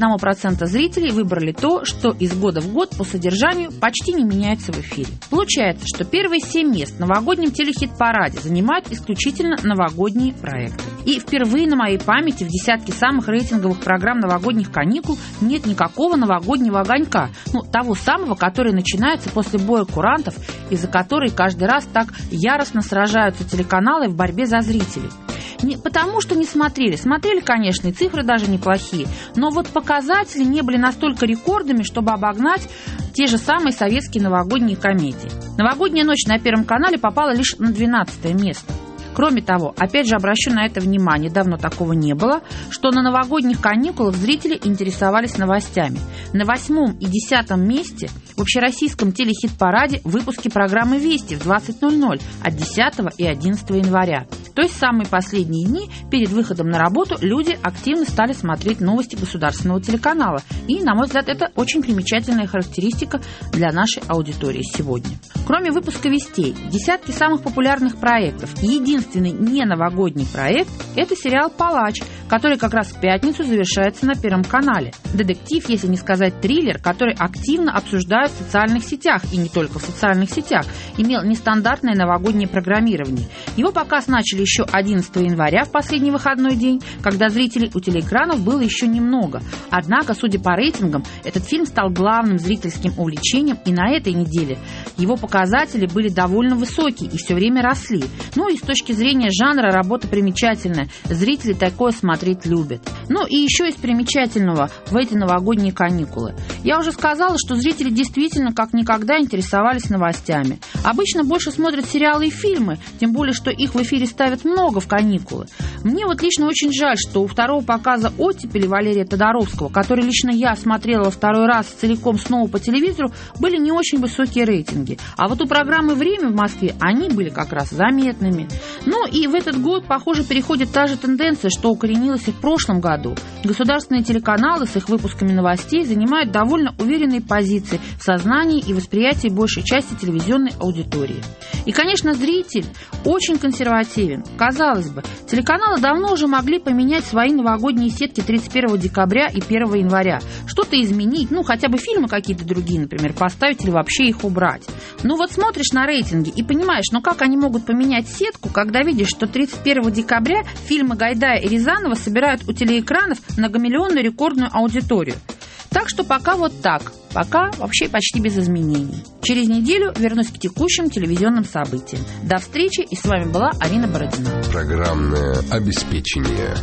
21% зрителей выбрали то, что из года в год по содержанию почти не меняется в эфире. Получается, что первые 7 мест в новогоднем телехит-параде занимают исключительно новогодние проекты. И впервые на моей памяти в десятке самых рейтинговых программ новогодних каникул нет никакого новогоднего огонька. Того самого, который начинается после боя курантов, из-за которой каждый раз так яростно сражаются телеканалы в борьбе за зрителей. Не потому, что не смотрели. Смотрели, конечно, и цифры даже неплохие. Но вот показатели не были настолько рекордами, чтобы обогнать те же самые советские новогодние комедии. «Новогодняя ночь» на Первом канале попала лишь на 12 место. Кроме того, опять же обращу на это внимание, давно такого не было, что на новогодних каникулах зрители интересовались новостями. На 8 и 10 месте в общероссийском телехит-параде выпуски программы «Вести» в 20:00 от 10 и 11 января. То есть самые последние дни перед выходом на работу люди активно стали смотреть новости государственного телеканала. И, на мой взгляд, это очень примечательная характеристика для нашей аудитории сегодня. Кроме выпуска «Вестей», в десятке самых популярных проектов единственный не новогодний проект – это сериал «Палач», который как раз в пятницу завершается на Первом канале. Детектив, если не сказать триллер, который активно обсуждают в социальных сетях, и не только в социальных сетях, имел нестандартное новогоднее программирование. Его показ начали еще 11 января, в последний выходной день, когда зрителей у телеэкранов было еще немного. Однако, судя по рейтингам, этот фильм стал главным зрительским увлечением, и на этой неделе его показатели были довольно высокие и все время росли. И с точки зрения жанра работа примечательная. Зрители такое смотреть любят. И еще из примечательного в эти новогодние каникулы. Я уже сказала, что зрители действительно как никогда интересовались новостями. Обычно больше смотрят сериалы и фильмы, тем более, что их в эфире ставят много в каникулы. Мне лично очень жаль, что у второго показа «Оттепели» Валерия Тодоровского, который лично я смотрела во второй раз целиком снова по телевизору, были не очень высокие рейтинги. А вот у программы «Время» в Москве они были как раз заметными. И в этот год, похоже, переходит та же тенденция, что укоренилась и в прошлом году. Государственные телеканалы с их выпусками новостей занимают довольно уверенные позиции в сознании и восприятии большей части телевизионной аудитории. И, конечно, зритель очень консервативен. Казалось бы, телеканалы давно уже могли поменять свои новогодние сетки 31 декабря и 1 января. Что-то изменить, хотя бы фильмы какие-то другие, например, поставить или вообще их убрать. Смотришь на рейтинги и понимаешь, как они могут поменять сетку, когда видишь, что 31 декабря фильмы Гайдая и Рязанова собирают у телеэкранов многомиллионную рекордную аудиторию. Так что пока вот так. Пока вообще почти без изменений. Через неделю вернусь к текущим телевизионным событиям. До встречи, и с вами была Арина Бородина. Программное обеспечение.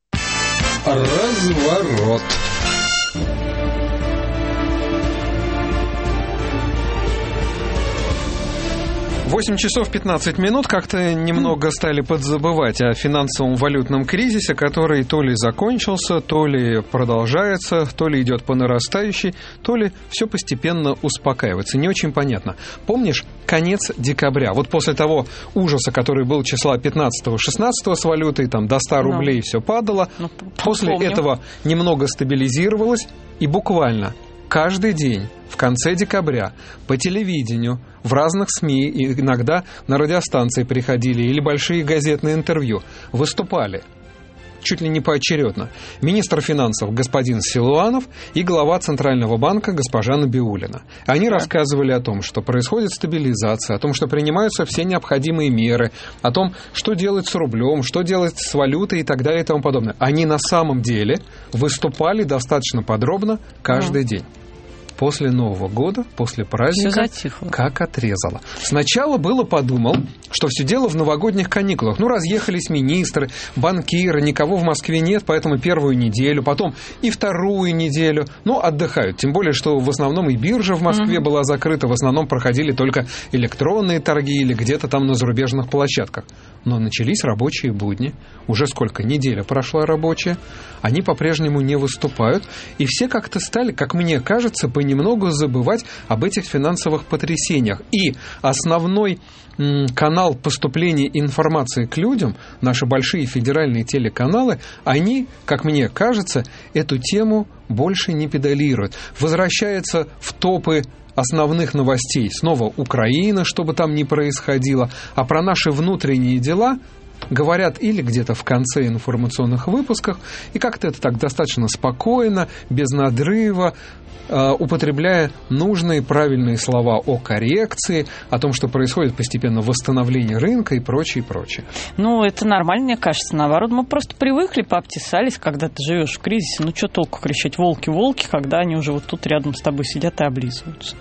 Разворот. 8 часов 15 минут. Как-то немного стали подзабывать о финансовом валютном кризисе, который то ли закончился, то ли продолжается, то ли идет по нарастающей, то ли все постепенно успокаивается. Не очень понятно. Помнишь, конец декабря? Вот после того ужаса, который был числа 15-16 с валютой, там до 100 рублей все падало. После этого немного стабилизировалось, и буквально каждый день в конце декабря по телевидению, в разных СМИ, иногда на радиостанции приходили или большие газетные интервью, выступали чуть ли не поочередно министр финансов господин Силуанов и глава Центрального банка госпожа Набиуллина. Они рассказывали о том, что происходит стабилизация, о том, что принимаются все необходимые меры, о том, что делать с рублем, что делать с валютой и так далее и тому подобное. Они на самом деле выступали достаточно подробно каждый день. После Нового года, после праздника, как отрезало. Сначала было подумал, что все дело в новогодних каникулах. Разъехались министры, банкиры, никого в Москве нет, поэтому первую неделю, потом и вторую неделю. Отдыхают. Тем более, что в основном и биржа в Москве была закрыта, в основном проходили только электронные торги или где-то там на зарубежных площадках. Но начались рабочие будни. Уже сколько? Неделя прошла рабочая. Они по-прежнему не выступают. И все как-то стали, как мне кажется, понемногу забывать об этих финансовых потрясениях. И основной канал поступления информации к людям, наши большие федеральные телеканалы, они, как мне кажется, эту тему больше не педалируют. Возвращаются в топы основных новостей. Снова Украина, что бы там ни происходило. А про наши внутренние дела говорят или где-то в конце информационных выпусков, и как-то это так достаточно спокойно, без надрыва, употребляя нужные правильные слова о коррекции, о том, что происходит постепенно восстановление рынка и прочее, прочее. Ну, это нормально, мне кажется. Наоборот, мы просто привыкли, пообтесались, когда ты живешь в кризисе. Ну, что толку кричать «волки, волки», когда они уже вот тут рядом с тобой сидят и облизываются.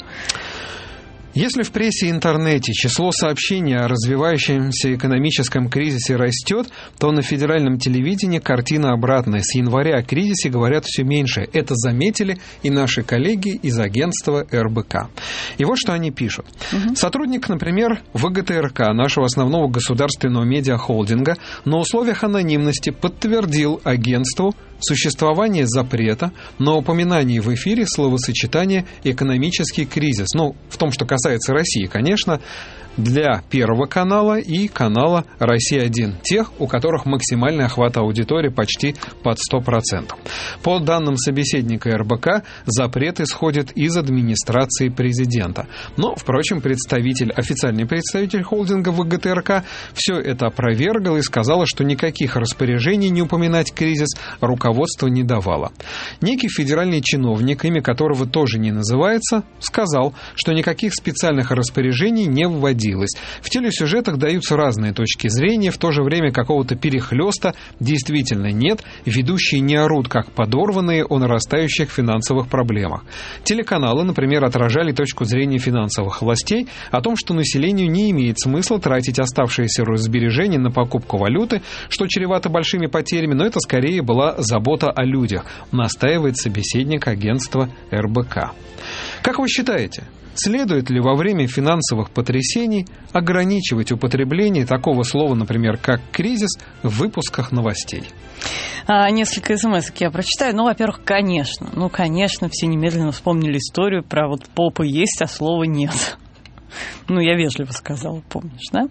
Если в прессе и интернете число сообщений о развивающемся экономическом кризисе растет, то на федеральном телевидении картина обратная. С января о кризисе говорят все меньше. Это заметили и наши коллеги из агентства РБК. И вот что они пишут. Сотрудник, например, ВГТРК, нашего основного государственного медиахолдинга, на условиях анонимности подтвердил агентству существование запрета на упоминание в эфире словосочетания «экономический кризис». Ну, в том, что касается России, конечно, для Первого канала и канала «Россия-1», тех, у которых максимальный охват аудитории почти под 100%. По данным собеседника РБК, запрет исходит из администрации президента. Но, впрочем, официальный представитель холдинга ВГТРК все это опровергал и сказал, что никаких распоряжений не упоминать кризис руководство не давало. Некий федеральный чиновник, имя которого тоже не называется, сказал, что никаких специальных распоряжений не вводилось. В телесюжетах даются разные точки зрения, в то же время какого-то перехлёста действительно нет, ведущие не орут, как подорванные, о нарастающих финансовых проблемах. Телеканалы, например, отражали точку зрения финансовых властей о том, что населению не имеет смысла тратить оставшиеся сбережения на покупку валюты, что чревато большими потерями, но это скорее была забота о людях, настаивает собеседник агентства РБК. Как вы считаете, следует ли во время финансовых потрясений ограничивать употребление такого слова, например, как «кризис» в выпусках новостей? Несколько смс-ок я прочитаю. Ну, во-первых, конечно. Ну, конечно, все немедленно вспомнили историю про вот попа есть, а слова нет. Ну, я вежливо сказала, помнишь, да?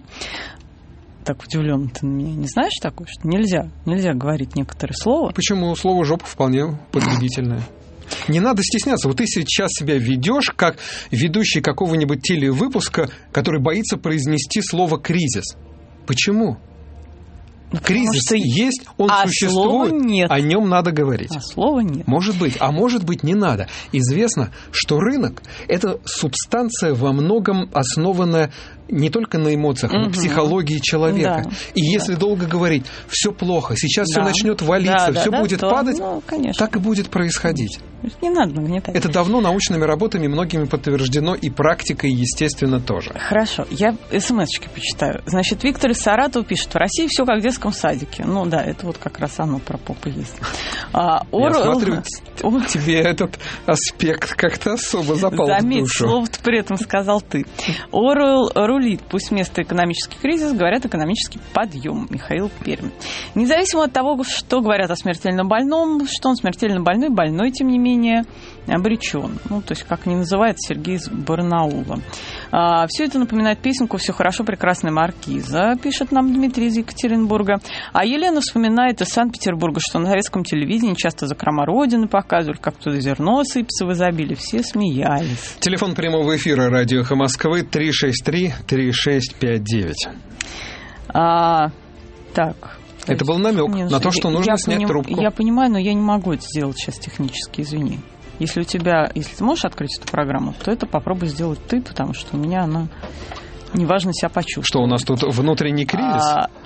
Так удивленно ты на меня не знаешь такое, что нельзя говорить некоторые слова? Почему? Слово «жопа» вполне потребительное. Не надо стесняться. Вот ты сейчас себя ведешь как ведущий какого-нибудь телевыпуска, который боится произнести слово «кризис». Почему? Кризис есть, он существует, нет. О нем надо говорить. А слова нет. Может быть, а может быть не надо. Известно, что рынок – это субстанция во многом основанная не только на эмоциях, но и психологии человека. Да, и если долго говорить, все плохо, сейчас все начнет валиться, все будет падать, так и будет происходить. Не надо нагнетать. Это давно научными работами многими подтверждено, и практикой, естественно, тоже. Хорошо, я смс-очки почитаю. Значит, Виктор из Саратова пишет: в России все как в детском садике. Ну да, это вот как раз оно про попу есть. Я смотрю, тебе этот аспект как-то особо запал в душу. Заметь, слово-то при этом сказал ты. Оруэлл рулит. Пусть вместо экономический кризис говорят экономический подъем. Михаил Пермь. Независимо от того, что говорят о смертельно больном, что он смертельно больной, тем не менее, обречен. Ну, то есть, как не называет Сергей из Барнаула. Все это напоминает песенку «Все хорошо, прекрасная маркиза», пишет нам Дмитрий из Екатеринбурга. А Елена вспоминает из Санкт-Петербурга, что на советском телевидении часто закрома Родины показывали, как туда зерно сыпется в изобилии. Все смеялись. Телефон прямого эфира радио «Эхо Москвы» 363-3659. Так. Это был намек на то, что нужно снять трубку. Я понимаю, но я не могу это сделать сейчас технически, извини. Если ты можешь открыть эту программу, то это попробуй сделать ты, потому что у меня она неважно себя почувствует. Что у нас тут внутренний кризис?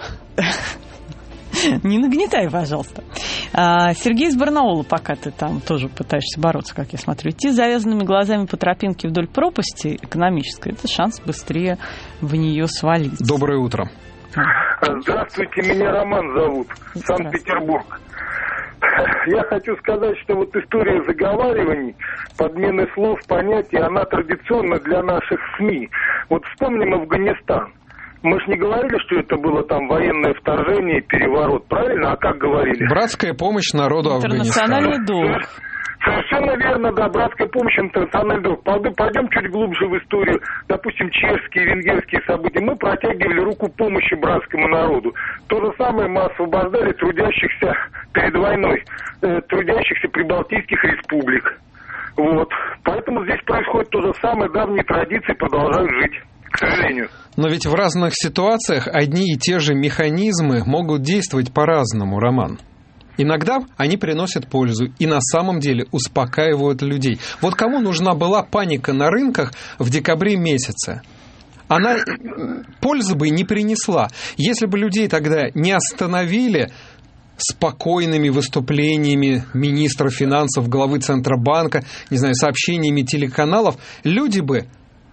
Не нагнетай, пожалуйста. Сергей из Барнаула, пока ты там тоже пытаешься бороться, как я смотрю, идти с завязанными глазами по тропинке вдоль пропасти экономической, это шанс быстрее в нее свалиться. Доброе утро. Здравствуйте, меня Роман зовут, Санкт-Петербург. Я хочу сказать, что вот история заговариваний, подмены слов, понятий, она традиционна для наших СМИ. Вот вспомним Афганистан. Мы же не говорили, что это было там военное вторжение, переворот, правильно? А как говорили? Братская помощь народу Афганистана. Интернациональный долг. Совершенно верно, да, братская помощь, интернациональный долг. Пойдем чуть глубже в историю, допустим, чешские, венгерские события. Мы протягивали руку помощи братскому народу. То же самое мы освобождали трудящихся перед войной, трудящихся прибалтийских республик. Вот. Поэтому здесь происходит то же самое, давние традиции продолжают жить. к сожалению. Но ведь в разных ситуациях одни и те же механизмы могут действовать по-разному, Роман. Иногда они приносят пользу и на самом деле успокаивают людей. Вот кому нужна была паника на рынках в декабре месяце? Она пользы бы не принесла. Если бы людей тогда не остановили спокойными выступлениями министра финансов, главы Центробанка, не знаю, сообщениями телеканалов, люди бы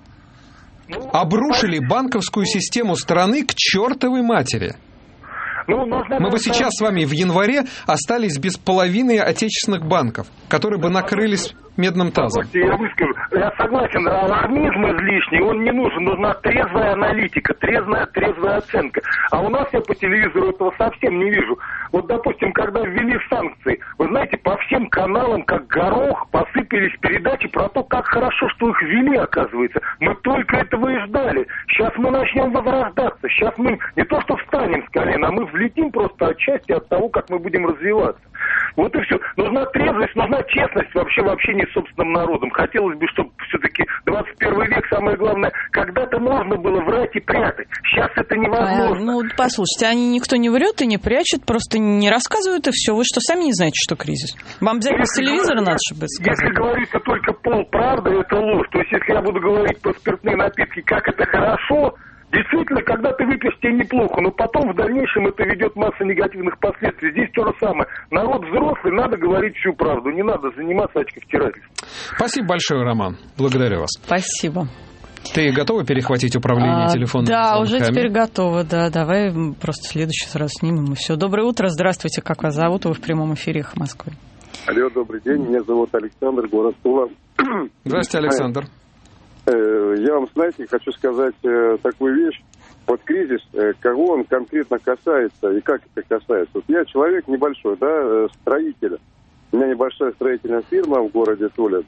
обрушили банковскую систему страны к чертовой матери. Мы бы сейчас с вами в январе остались без половины отечественных банков, которые бы накрылись медным тазом. Я выскажу. Я согласен, алармизм излишний, он не нужен. Нужна трезвая аналитика, трезвая оценка. А у нас я по телевизору этого совсем не вижу. Вот, допустим, когда ввели санкции, вы знаете, по всем каналам, как горох, посыпались передачи про то, как хорошо, что их ввели, оказывается. Мы только этого и ждали. Сейчас мы начнем возрождаться. Сейчас мы не то что встанем с колен, а мы взлетим просто отчасти от того, как мы будем развиваться. Вот и все. Нужна трезвость, нужна честность вообще в общении с собственным народом. Хотелось бы, чтобы все-таки 21 век, самое главное, когда-то можно было врать и прятать. Сейчас это невозможно. Послушайте, никто не врет и не прячет, просто не рассказывают, и все. Вы что, сами не знаете, что кризис? Вам обязательно с телевизора надо, чтобы это сказать? Если говорится только полправда, это ложь. То есть, если я буду говорить про спиртные напитки, как это хорошо, действительно, когда ты выпьешь, тебе неплохо, но потом в дальнейшем это ведет массу негативных последствий. Здесь то же самое. Народ взрослый, надо говорить всю правду, не надо заниматься очковтирательством. Спасибо большое, Роман. Благодарю вас. Спасибо. Ты готова перехватить управление телефонным Да, звонками? уже теперь готова, да. Давай просто следующий сразу снимем и все. Доброе утро, здравствуйте, как вас зовут? Вы в прямом эфире «Эхо Москвы». Алло, добрый день, меня зовут Александр, город Тула. Здравствуйте, Александр. Я вам, знаете, хочу сказать такую вещь. Вот кризис, кого он конкретно касается и как это касается. Вот я человек небольшой, да, строитель. У меня небольшая строительная фирма в городе Туле.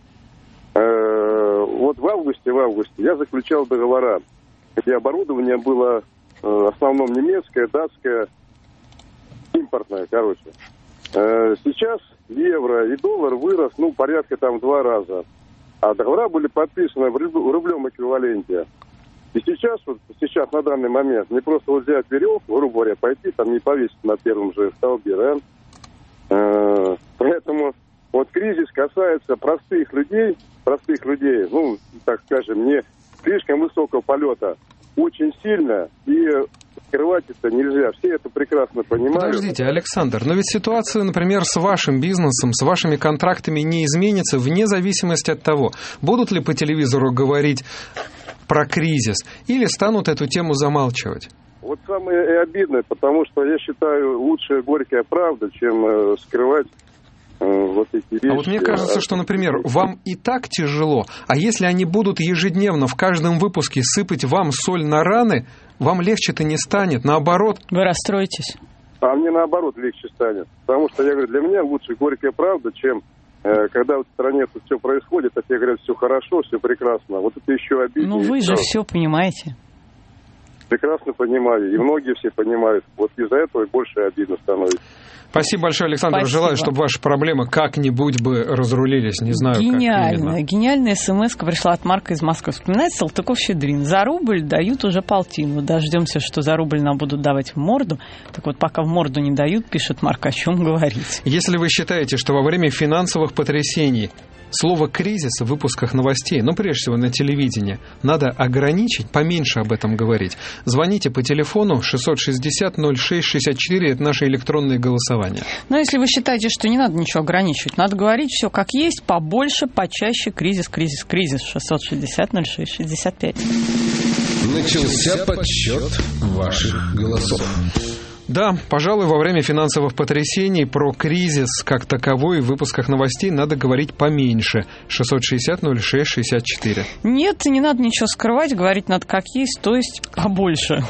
Вот в августе я заключал договора, где оборудование было в основном немецкое, датское, импортное, короче. Сейчас евро и доллар вырос, порядка там в 2 раза. А договора были подписаны в рублевом эквиваленте. И сейчас на данный момент, не просто вот взять веревку, грубо говоря, пойти, там не повесить на первом же столбе, да. Поэтому вот кризис касается простых людей, так скажем, не слишком высокого полета, очень сильно, и скрывать это нельзя. Все это прекрасно понимают. Подождите, Александр, но ведь ситуация, например, с вашим бизнесом, с вашими контрактами не изменится вне зависимости от того, будут ли по телевизору говорить про кризис или станут эту тему замалчивать. Вот самое и обидное, потому что я считаю, лучше горькая правда, чем скрывать вот эти вещи. А вот мне кажется, что, например, вам и так тяжело, а если они будут ежедневно в каждом выпуске сыпать вам соль на раны, вам легче-то не станет, наоборот. Вы расстроитесь. А мне наоборот легче станет, потому что, я говорю, для меня лучше горькая правда, чем когда в стране тут все происходит, а тебе говорят, все хорошо, все прекрасно. Вот это еще обиднее. Вы же все понимаете. Прекрасно понимаю, и многие все понимают. Вот из-за этого больше обидно становится. Спасибо большое, Александр. Спасибо. Желаю, чтобы ваши проблемы как-нибудь бы разрулились. Не знаю, как именно. Гениальная смс-ка пришла от Марка из Москвы. Вспоминает Салтыков-Щедрин. За рубль дают уже полтину. Дождемся, что за рубль нам будут давать в морду. Так вот, пока в морду не дают, пишет Марк, о чем говорить. Если вы считаете, что во время финансовых потрясений слово «кризис» в выпусках новостей, прежде всего на телевидении, надо ограничить, поменьше об этом говорить. Звоните по телефону 660-06-64, это наше электронное голосование. Но если вы считаете, что не надо ничего ограничивать, надо говорить все как есть, побольше, почаще, кризис. 660-06-65. Начался подсчет ваших голосов. Да, пожалуй, во время финансовых потрясений про кризис как таковой в выпусках новостей надо говорить поменьше. 660-06-64. Нет, не надо ничего скрывать, говорить надо как есть, то есть побольше.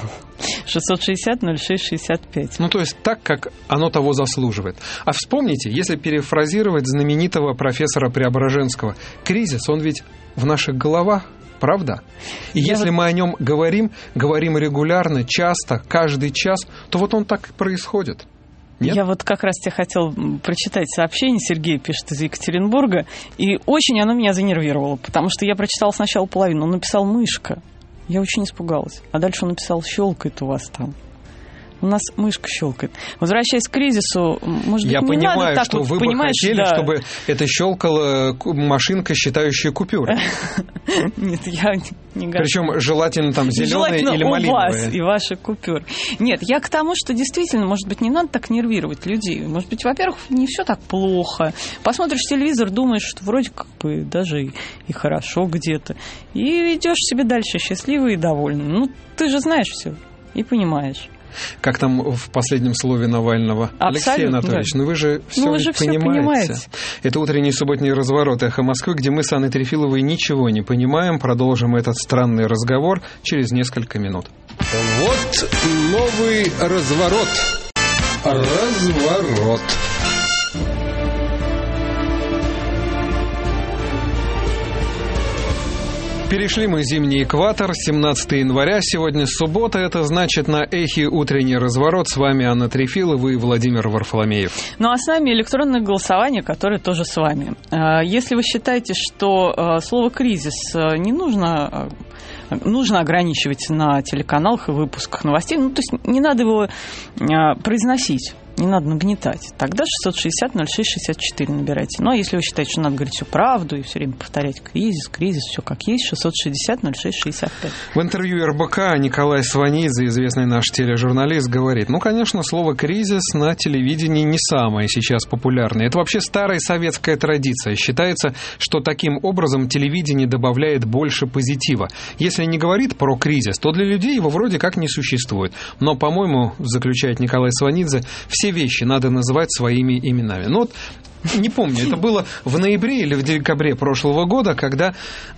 660-06-65. То есть так, как оно того заслуживает. А вспомните, если перефразировать знаменитого профессора Преображенского, кризис, он ведь в наших головах. Правда? И если мы о нем говорим регулярно, часто, каждый час, то вот он так и происходит. Нет? Я вот как раз тебе хотел прочитать сообщение. Сергей пишет из Екатеринбурга. И очень оно меня занервировало, потому что я прочитала сначала половину. Он написал «мышка». Я очень испугалась. А дальше он написал: щелкает у вас там. У нас мышка щелкает. Возвращаясь к кризису, может быть, я не понимаю, надо так что вот, вы бы хотели, да. чтобы это щелкала машинка, считающая купюры. Нет, я не готова. Причем желательно там зеленые или малиновые. У вас и ваши купюры. Нет, я к тому, что действительно, может быть, не надо так нервировать людей. Может быть, во-первых, не все так плохо. Посмотришь телевизор, думаешь, что вроде как бы даже и хорошо где-то. И идешь себе дальше счастливый и довольный. Ну, ты же знаешь все и понимаешь. Как там в последнем слове Навального? Абсолютно, Алексей Анатольевич, да. Вы же все понимаете. Это утренний субботний разворот «Эхо Москвы», где мы с Анной Трефиловой ничего не понимаем. Продолжим этот странный разговор через несколько минут. Вот новый разворот. Разворот. Перешли мы зимний экватор, 17 января, сегодня суббота, это значит на эхе утренний разворот. С вами Анна Трефилова и Владимир Варфоломеев. Ну а с нами электронное голосование, которое тоже с вами. Если вы считаете, что слово «кризис» не нужно ограничивать на телеканалах и выпусках новостей, ну то есть не надо его произносить. Не надо нагнетать. Тогда 660-06-64 набирайте. Ну, а если вы считаете, что надо говорить всю правду и все время повторять кризис, все как есть, 660-06-65. В интервью РБК Николай Сванидзе, известный наш тележурналист, говорит, ну, конечно, слово «кризис» на телевидении не самое сейчас популярное. Это вообще старая советская традиция. Считается, что таким образом телевидение добавляет больше позитива. Если не говорит про кризис, то для людей его вроде как не существует. Но, по-моему, заключает Николай Сванидзе, все вещи надо называть своими именами. Ну вот, не помню, это было в ноябре или в декабре прошлого года, когда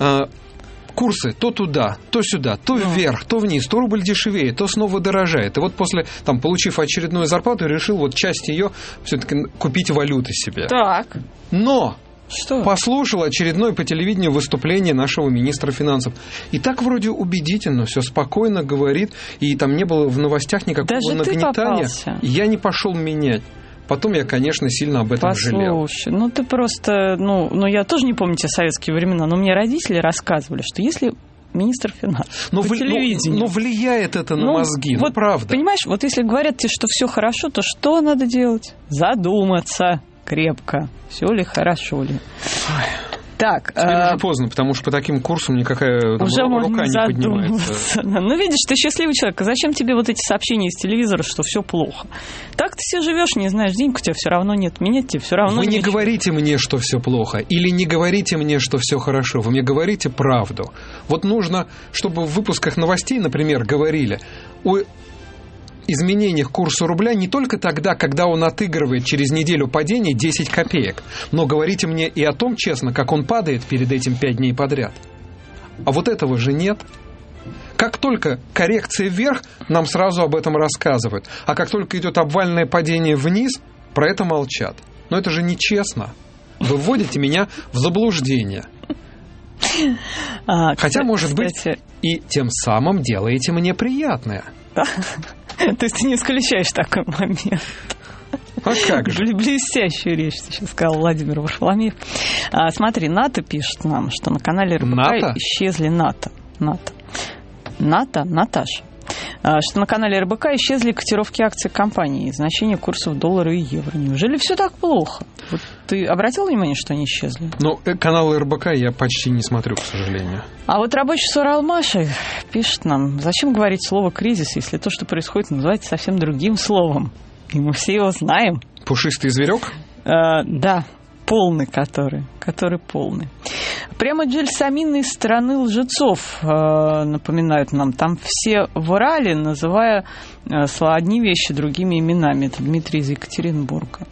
курсы то туда, то сюда, то вверх, то вниз, то рубль дешевеет, то снова дорожает. И вот после, там, получив очередную зарплату, решил вот часть ее все-таки купить валюты себе. Так. Но... Что? Послушал очередное по телевидению выступление нашего министра финансов. И так вроде убедительно, все спокойно говорит, и там не было в новостях никакого даже нагнетания. Я не пошел менять. Потом я, конечно, сильно об этом жалел. Послушай, ну ты просто, ну я тоже не помню те советские времена, но мне родители рассказывали, что если министр финансов по телевидению... Но влияет это на мозги, вот, правда. Понимаешь, вот если говорят тебе, что все хорошо, то что надо делать? Задуматься крепко, все ли, хорошо ли. Так, теперь уже поздно, потому что по таким курсам никакая уже рука не поднимается. Ну, видишь, ты счастливый человек. А зачем тебе вот эти сообщения из телевизора, что все плохо? Так ты себе живешь, не знаешь, денег у тебя все равно нет, менять тебе все равно нет. Вы не нечего. говорите мне, что все плохо, или не говорите мне, что все хорошо. Вы мне говорите правду. Вот нужно, чтобы в выпусках новостей, например, говорили о изменениях курса рубля не только тогда, когда он отыгрывает через неделю падения 10 копеек, но говорите мне и о том, честно, как он падает перед этим 5 дней подряд. А вот этого же нет. Как только коррекция вверх, нам сразу об этом рассказывают. А как только идет обвальное падение вниз, про это молчат. Но это же нечестно. Вы вводите меня в заблуждение. Хотя, может быть, и тем самым делаете мне приятное. То есть ты не исключаешь такой момент. А как же? Блестящую речь сейчас сказал Владимир Варфоломеев. Смотри, НАТО пишет нам, что на канале РБК исчезли НАТО, Наташа. Что на канале РБК исчезли котировки акций компании, значение курсов доллара и евро. Неужели все так плохо? Вот ты обратил внимание, что они исчезли? Ну, канал РБК я почти не смотрю, к сожалению. А вот рабочий с Уралмаша пишет нам, зачем говорить слово «кризис», если то, что происходит, называется совсем другим словом? И мы все его знаем. Пушистый зверек? Да. Полный который полный. Прямо джельсамины из страны лжецов напоминают нам. Там все врали, называя одни вещи другими именами. Это Дмитрий из Екатеринбурга.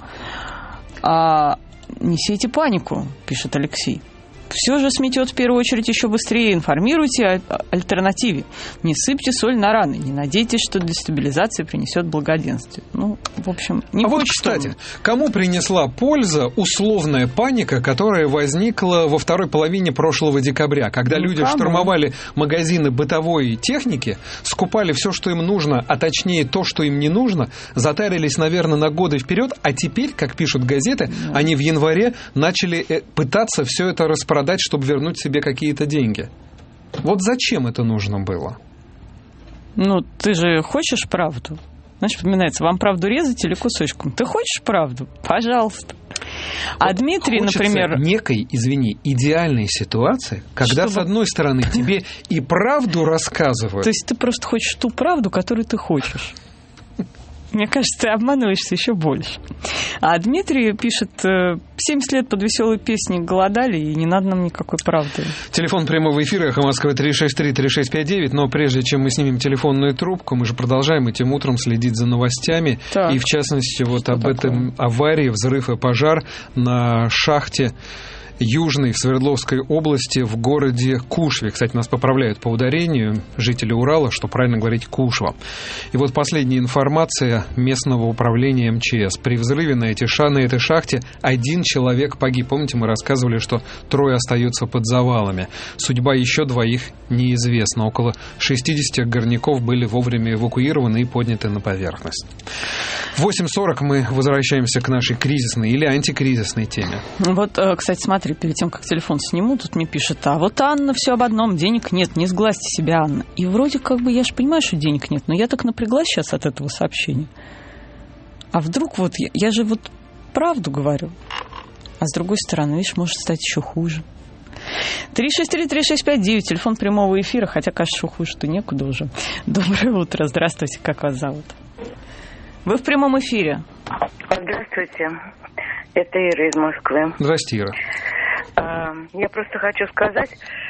Не сейте панику, пишет Алексей. Все же сметет в первую очередь еще быстрее. Информируйте о альтернативе. Не сыпьте соль на раны. Не надейтесь, что дестабилизация принесет благоденствие. Ну, в общем, не вот, кстати, кому принесла польза условная паника, которая возникла во второй половине прошлого декабря, когда люди штурмовали магазины бытовой техники, скупали все, что им нужно, а точнее то, что им не нужно, затарились, наверное, на годы вперед, а теперь, как пишут газеты, они в январе начали пытаться все это распродать, чтобы вернуть себе какие-то деньги. Вот зачем это нужно было? Ну, ты же хочешь правду? Знаешь, вспоминается, вам правду резать или кусочком? Ты хочешь правду? Пожалуйста. А вот Дмитрий, например... некой, извини, идеальной ситуации, когда, с одной стороны, тебе и правду рассказывают... То есть ты просто хочешь ту правду, которую ты хочешь. Мне кажется, ты обманываешься еще больше. А Дмитрий пишет, 70 лет под веселые песни голодали, и не надо нам никакой правды. Телефон прямого эфира «Эхо Москвы» 363-3659. Но прежде чем мы снимем телефонную трубку, мы же продолжаем этим утром следить за новостями. Так. И в частности, вот об этом аварии, взрыв и пожар на шахте Южной в Свердловской области в городе Кушве. Кстати, нас поправляют по ударению жители Урала, что правильно говорить Кушва. И вот последняя информация местного управления МЧС. При взрыве на этой шахте 1 человек погиб. Помните, мы рассказывали, что 3 остаются под завалами. Судьба еще 2 неизвестна. Около 60 горняков были вовремя эвакуированы и подняты на поверхность. В 8:40 мы возвращаемся к нашей кризисной или антикризисной теме. Вот, кстати, смотри, перед тем, как телефон сниму, тут мне пишет, а вот Анна все об одном, денег нет, не сглазьте себя, Анна. И вроде как бы я же понимаю, что денег нет, но я так напряглась сейчас от этого сообщения. А вдруг вот, я же вот правду говорю, а с другой стороны, видишь, может стать еще хуже. 363-3659, телефон прямого эфира, хотя кажется, что хуже-то некуда уже. Доброе утро, здравствуйте, как вас зовут? Вы в прямом эфире. Здравствуйте, это Ира из Москвы. Здравствуйте, Ира. Я просто хочу сказать,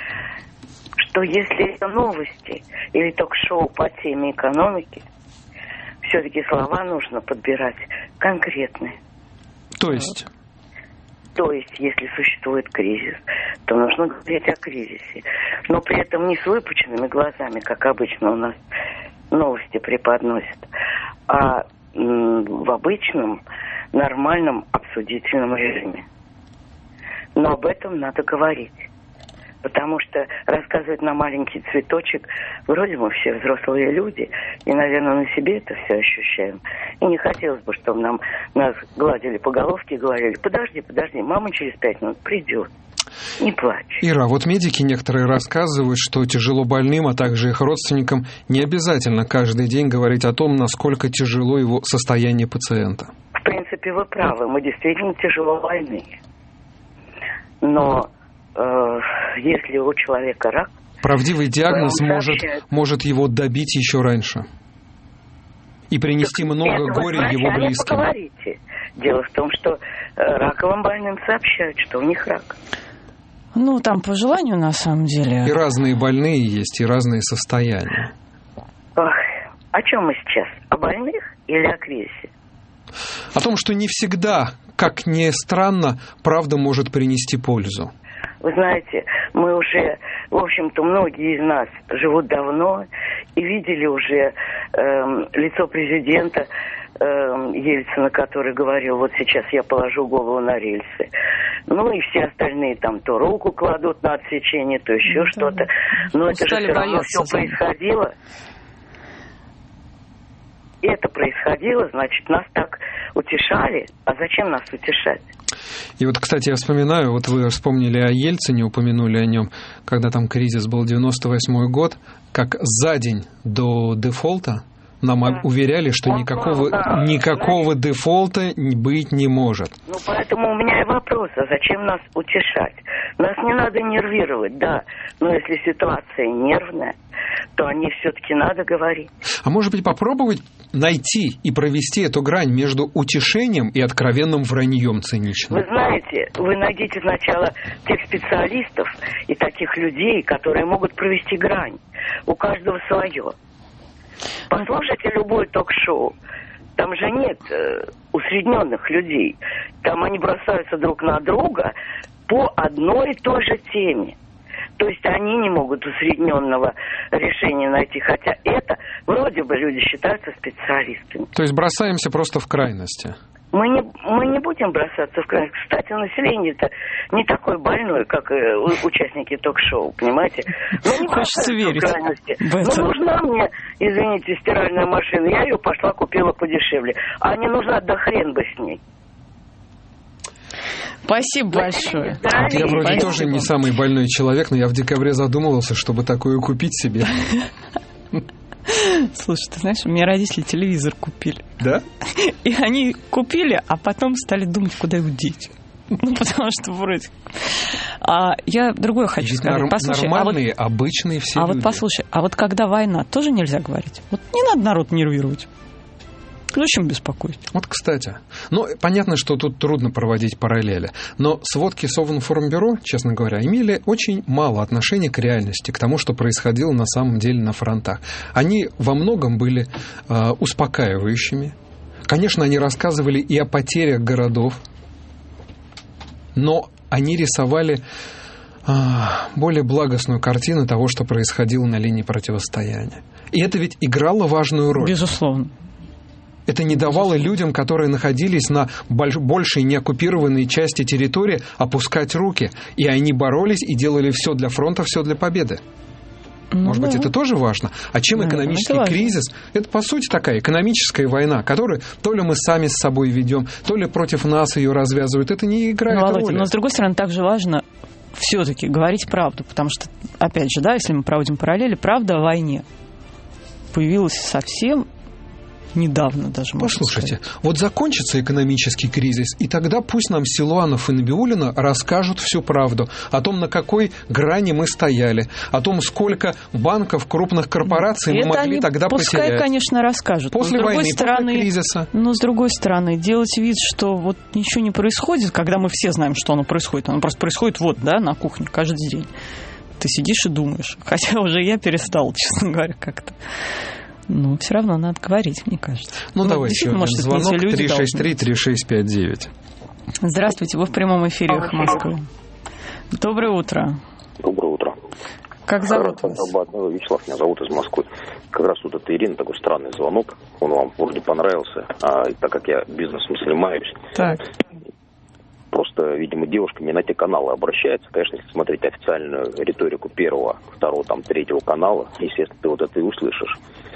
что если это новости или ток-шоу по теме экономики, все-таки слова нужно подбирать конкретные. То есть? То есть, если существует кризис, то нужно говорить о кризисе. Но при этом не с выпученными глазами, как обычно у нас новости преподносят, а в обычном, нормальном обсудительном режиме. Но об этом надо говорить. Потому что рассказывать на маленький цветочек, вроде мы все взрослые люди, и, наверное, на себе это все ощущаем. И не хотелось бы, чтобы нас гладили по головке и говорили, подожди, мама через 5 минут придет. Не плачь. Ира, вот медики некоторые рассказывают, что тяжело больным, а также их родственникам не обязательно каждый день говорить о том, насколько тяжело его состояние пациента. В принципе, вы правы, мы действительно тяжело больные. Но если у человека рак... Правдивый диагноз может его добить еще раньше. И принести много горя его близким. Поговорите. Дело в том, что раковым больным сообщают, что у них рак. Ну, там по желанию, на самом деле. И разные больные есть, и разные состояния. Ох, о чем мы сейчас? О больных или о кризисе? О том, что не всегда, как ни странно, правда может принести пользу. Вы знаете, мы уже, в общем-то, многие из нас живут давно и видели уже лицо президента Ельцина, который говорил, вот сейчас я положу голову на рельсы. Ну и все остальные там то руку кладут на отсечение, то еще что-то. Но это же все равно все происходило. И это происходило, значит, нас так утешали. А зачем нас утешать? И вот, кстати, я вспоминаю, вот вы вспомнили о Ельцине, упомянули о нем, когда там кризис был 98-й год, как за день до дефолта нам уверяли, что никакого дефолта быть не может. Ну, поэтому у меня и вопрос, а зачем нас утешать? Нас не надо нервировать, да, но если ситуация нервная, то о ней все-таки надо говорить. А может быть, попробовать найти и провести эту грань между утешением и откровенным враньем циничным? Вы знаете, вы найдите сначала тех специалистов и таких людей, которые могут провести грань. У каждого свое. Послушайте любое ток-шоу. Там же нет усредненных людей. Там они бросаются друг на друга по одной и той же теме. То есть они не могут усредненного решения найти, хотя это вроде бы люди считаются специалистами. То есть бросаемся просто в крайности? Мы не будем бросаться в крайность. Кстати, население-то не такое больное, как участники ток-шоу, понимаете? Ну, не хочется верить в крайности. Ну, нужна мне, извините, стиральная машина. Я ее пошла купила подешевле. А не нужна, да хрен бы с ней. Спасибо большое. Я вроде тоже не самый больной человек, но я в декабре задумывался, чтобы такое купить себе. Слушай, ты знаешь, у меня родители телевизор купили. Да? И они купили, а потом стали думать, куда его деть. Ну, потому что вроде... я другое хочу сказать. Послушай, нормальные, обычные все люди. Вот послушай, а вот когда война, тоже нельзя говорить? Вот не надо народ нервировать. Зачем беспокоить? Вот, кстати. Ну, понятно, что тут трудно проводить параллели. Но сводки Совинформбюро, честно говоря, имели очень мало отношения к реальности, к тому, что происходило на самом деле на фронтах. Они во многом были успокаивающими. Конечно, они рассказывали и о потерях городов, но они рисовали более благостную картину того, что происходило на линии противостояния. И это ведь играло важную роль. Безусловно. Это не давало людям, которые находились на большей неоккупированной части территории, опускать руки. И они боролись и делали все для фронта, все для победы. Может быть, это тоже важно? А чем экономический кризис? Это, по сути, такая экономическая война, которую то ли мы сами с собой ведем, то ли против нас ее развязывают. Это не играет роли. Но, с другой стороны, также важно все-таки говорить правду. Потому что, опять же, да, если мы проводим параллели, правда о войне появилась совсем недавно даже. Послушайте, вот закончится экономический кризис, и тогда пусть нам Силуанов и Набиуллина расскажут всю правду о том, на какой грани мы стояли, о том, сколько банков, крупных корпораций мы могли тогда потерять. Пускай, конечно, расскажут. После войны, после кризиса. Но, с другой стороны, делать вид, что вот ничего не происходит, когда мы все знаем, что оно происходит. Оно просто происходит на кухне каждый день. Ты сидишь и думаешь. Хотя уже я перестала, честно говоря, как-то. Но все равно надо говорить, мне кажется. Давай еще один звонок. 363-3659. Здравствуйте, вы в прямом эфире «Эхо Москвы». Доброе утро. Доброе утро. Как зовут вас? Вячеслав меня зовут, из Москвы. Как раз тут это Ирина, такой странный звонок. Он вам вроде понравился. Так как я бизнесом занимаюсь. Так. Просто, видимо, девушка не на те каналы обращается. Конечно, если смотреть официальную риторику первого, второго, третьего канала, естественно, ты вот это и услышишь.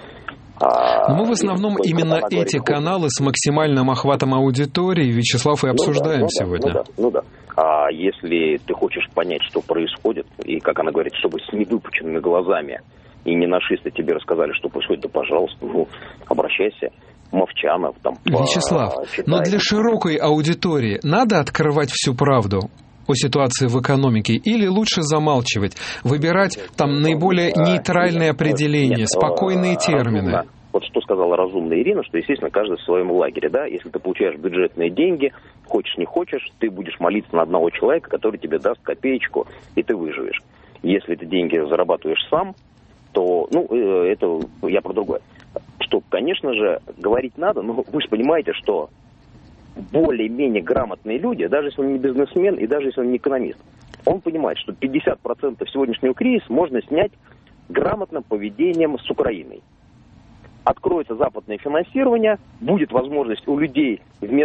Но мы в основном именно эти каналы с максимальным охватом аудитории, Вячеслав, и обсуждаем сегодня. Ну да. А если ты хочешь понять, что происходит, и, как она говорит, чтобы с невыпученными глазами и не нашисты тебе рассказали, что происходит, да, пожалуйста, обращайся. Мовчанов там. Вячеслав, но для широкой аудитории надо открывать всю правду о ситуации в экономике или лучше замалчивать, выбирать там наиболее нейтральные определения, спокойные термины? Вот что сказала разумная Ирина, что, естественно, каждый в своем лагере, да, если ты получаешь бюджетные деньги, хочешь не хочешь, ты будешь молиться на одного человека, который тебе даст копеечку, и ты выживешь. Если ты деньги зарабатываешь сам, то, это я про другое. Что, конечно же, говорить надо, но вы же понимаете, что более-менее грамотные люди, даже если он не бизнесмен и даже если он не экономист, он понимает, что 50% сегодняшнего кризиса можно снять грамотным поведением с Украиной. Откроется западное финансирование, будет возможность у людей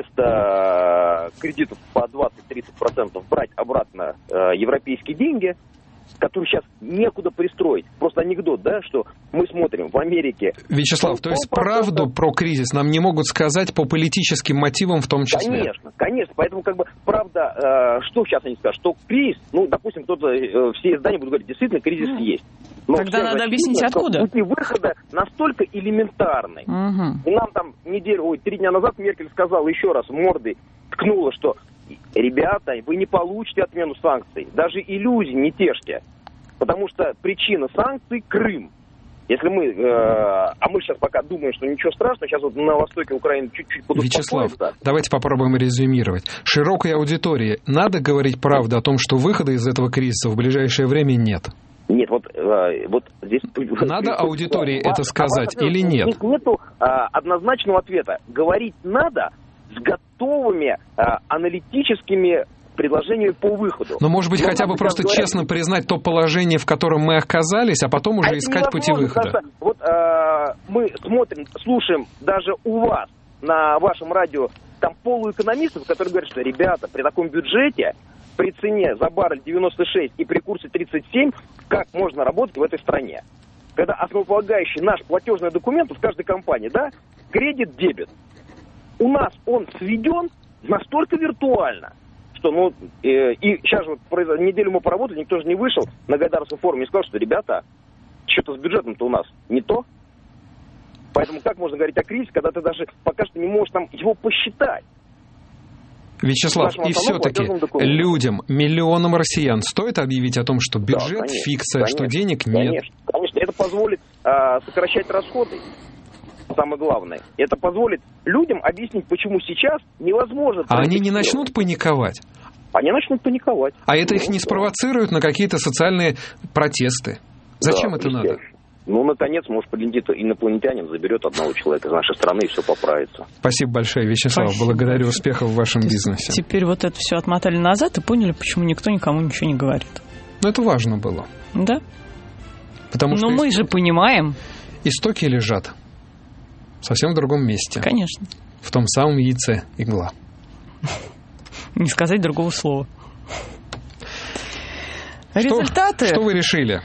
вместо кредитов по 20-30% брать обратно европейские деньги, которые сейчас некуда пристроить. Просто анекдот, да, что мы смотрим в Америке... Вячеслав, то есть правду про кризис нам не могут сказать по политическим мотивам в том числе? Конечно. Поэтому, правда, что сейчас они скажут? Что кризис, допустим, кто-то, все издания будут говорить, действительно, кризис есть. Но тогда надо объяснить, откуда. Пути выхода настолько элементарны. Угу. И нам там 3 дня назад Меркель сказала еще раз, мордой ткнула, что... Ребята, вы не получите отмену санкций. Даже иллюзий не тешьте. Потому что причина санкций – Крым. Если мы, мы сейчас пока думаем, что ничего страшного, сейчас вот на востоке Украины чуть-чуть будут Вячеслав, давайте попробуем резюмировать. Широкой аудитории надо говорить правду о том, что выхода из этого кризиса в ближайшее время нет? Нет, вот здесь... Надо аудитории это сказать или нет? Здесь нету однозначного ответа. Говорить надо с готовыми аналитическими предложениями по выходу. Но, может быть, хотя бы просто честно признать то положение, в котором мы оказались, а потом уже искать пути выхода. Вот мы смотрим, слушаем даже у вас на вашем радио там полуэкономистов, которые говорят, что, ребята, при таком бюджете, при цене за баррель 96 и при курсе 37, как можно работать в этой стране? Когда основополагающий наш платежный документ в каждой компании, да, кредит-дебет. У нас он сведен настолько виртуально, что, и сейчас вот неделю мы поработали, никто же не вышел на Гайдаровском форуме и сказал, что, ребята, что-то с бюджетом-то у нас не то. Поэтому как можно говорить о кризисе, когда ты даже пока что не можешь там его посчитать? Вячеслав, и все-таки людям, миллионам россиян стоит объявить о том, что бюджет, конечно, фикция, конечно, что денег нет? Конечно. Это позволит сокращать расходы, самое главное. Это позволит людям объяснить, почему сейчас невозможно... А они не начнут паниковать? Они начнут паниковать. А это их не спровоцирует на какие-то социальные протесты? Зачем это надо? Наконец, может, прилетит инопланетянин, заберет одного человека из нашей страны, и все поправится. Спасибо большое, Вячеслав. Спасибо. Благодарю, успехов в вашем бизнесе. Теперь вот это все отмотали назад и поняли, почему никто никому ничего не говорит. Это важно было. Да. Потому что мы же понимаем. Истоки лежат совсем в другом месте. Конечно. В том самом яйце игла. Не сказать другого слова. Результаты. Что вы решили?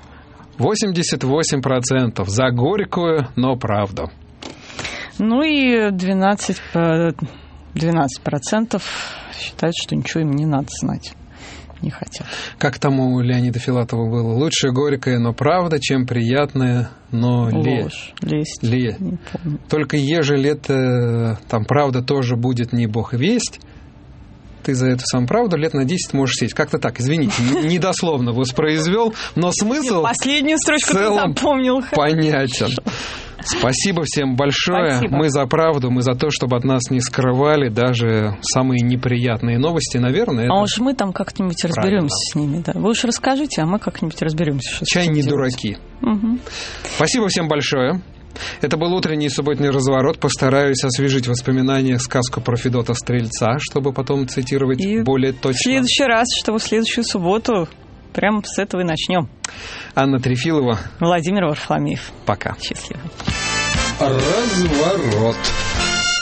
88% за горькую, но правду. И 12% считают, что ничего им не надо знать. Не хотят. Как там у Леонида Филатова было? Лучше горькая, но правда, чем приятная, но ложь. Лесть. Не помню. Только ежели это там правда тоже будет не бог весть, ты за эту самую правду лет на 10 можешь сесть. Как-то так, извините, недословно воспроизвел, но смысл последнюю строчку в целом ты запомнил. Понятен. Спасибо всем большое. Спасибо. Мы за правду, мы за то, чтобы от нас не скрывали даже самые неприятные новости, наверное. А уж мы там как-нибудь разберемся с ними. Да. Вы уж расскажите, а мы как-нибудь разберемся. Что чай не делать. Дураки. Угу. Спасибо всем большое. Это был утренний субботний разворот. Постараюсь освежить воспоминания, сказку про Федота Стрельца, чтобы потом цитировать и более точно. В следующий раз, чтобы в следующую субботу прямо с этого и начнем. Анна Трефилова. Владимир Варфоломеев. Пока. Счастливо. Разворот.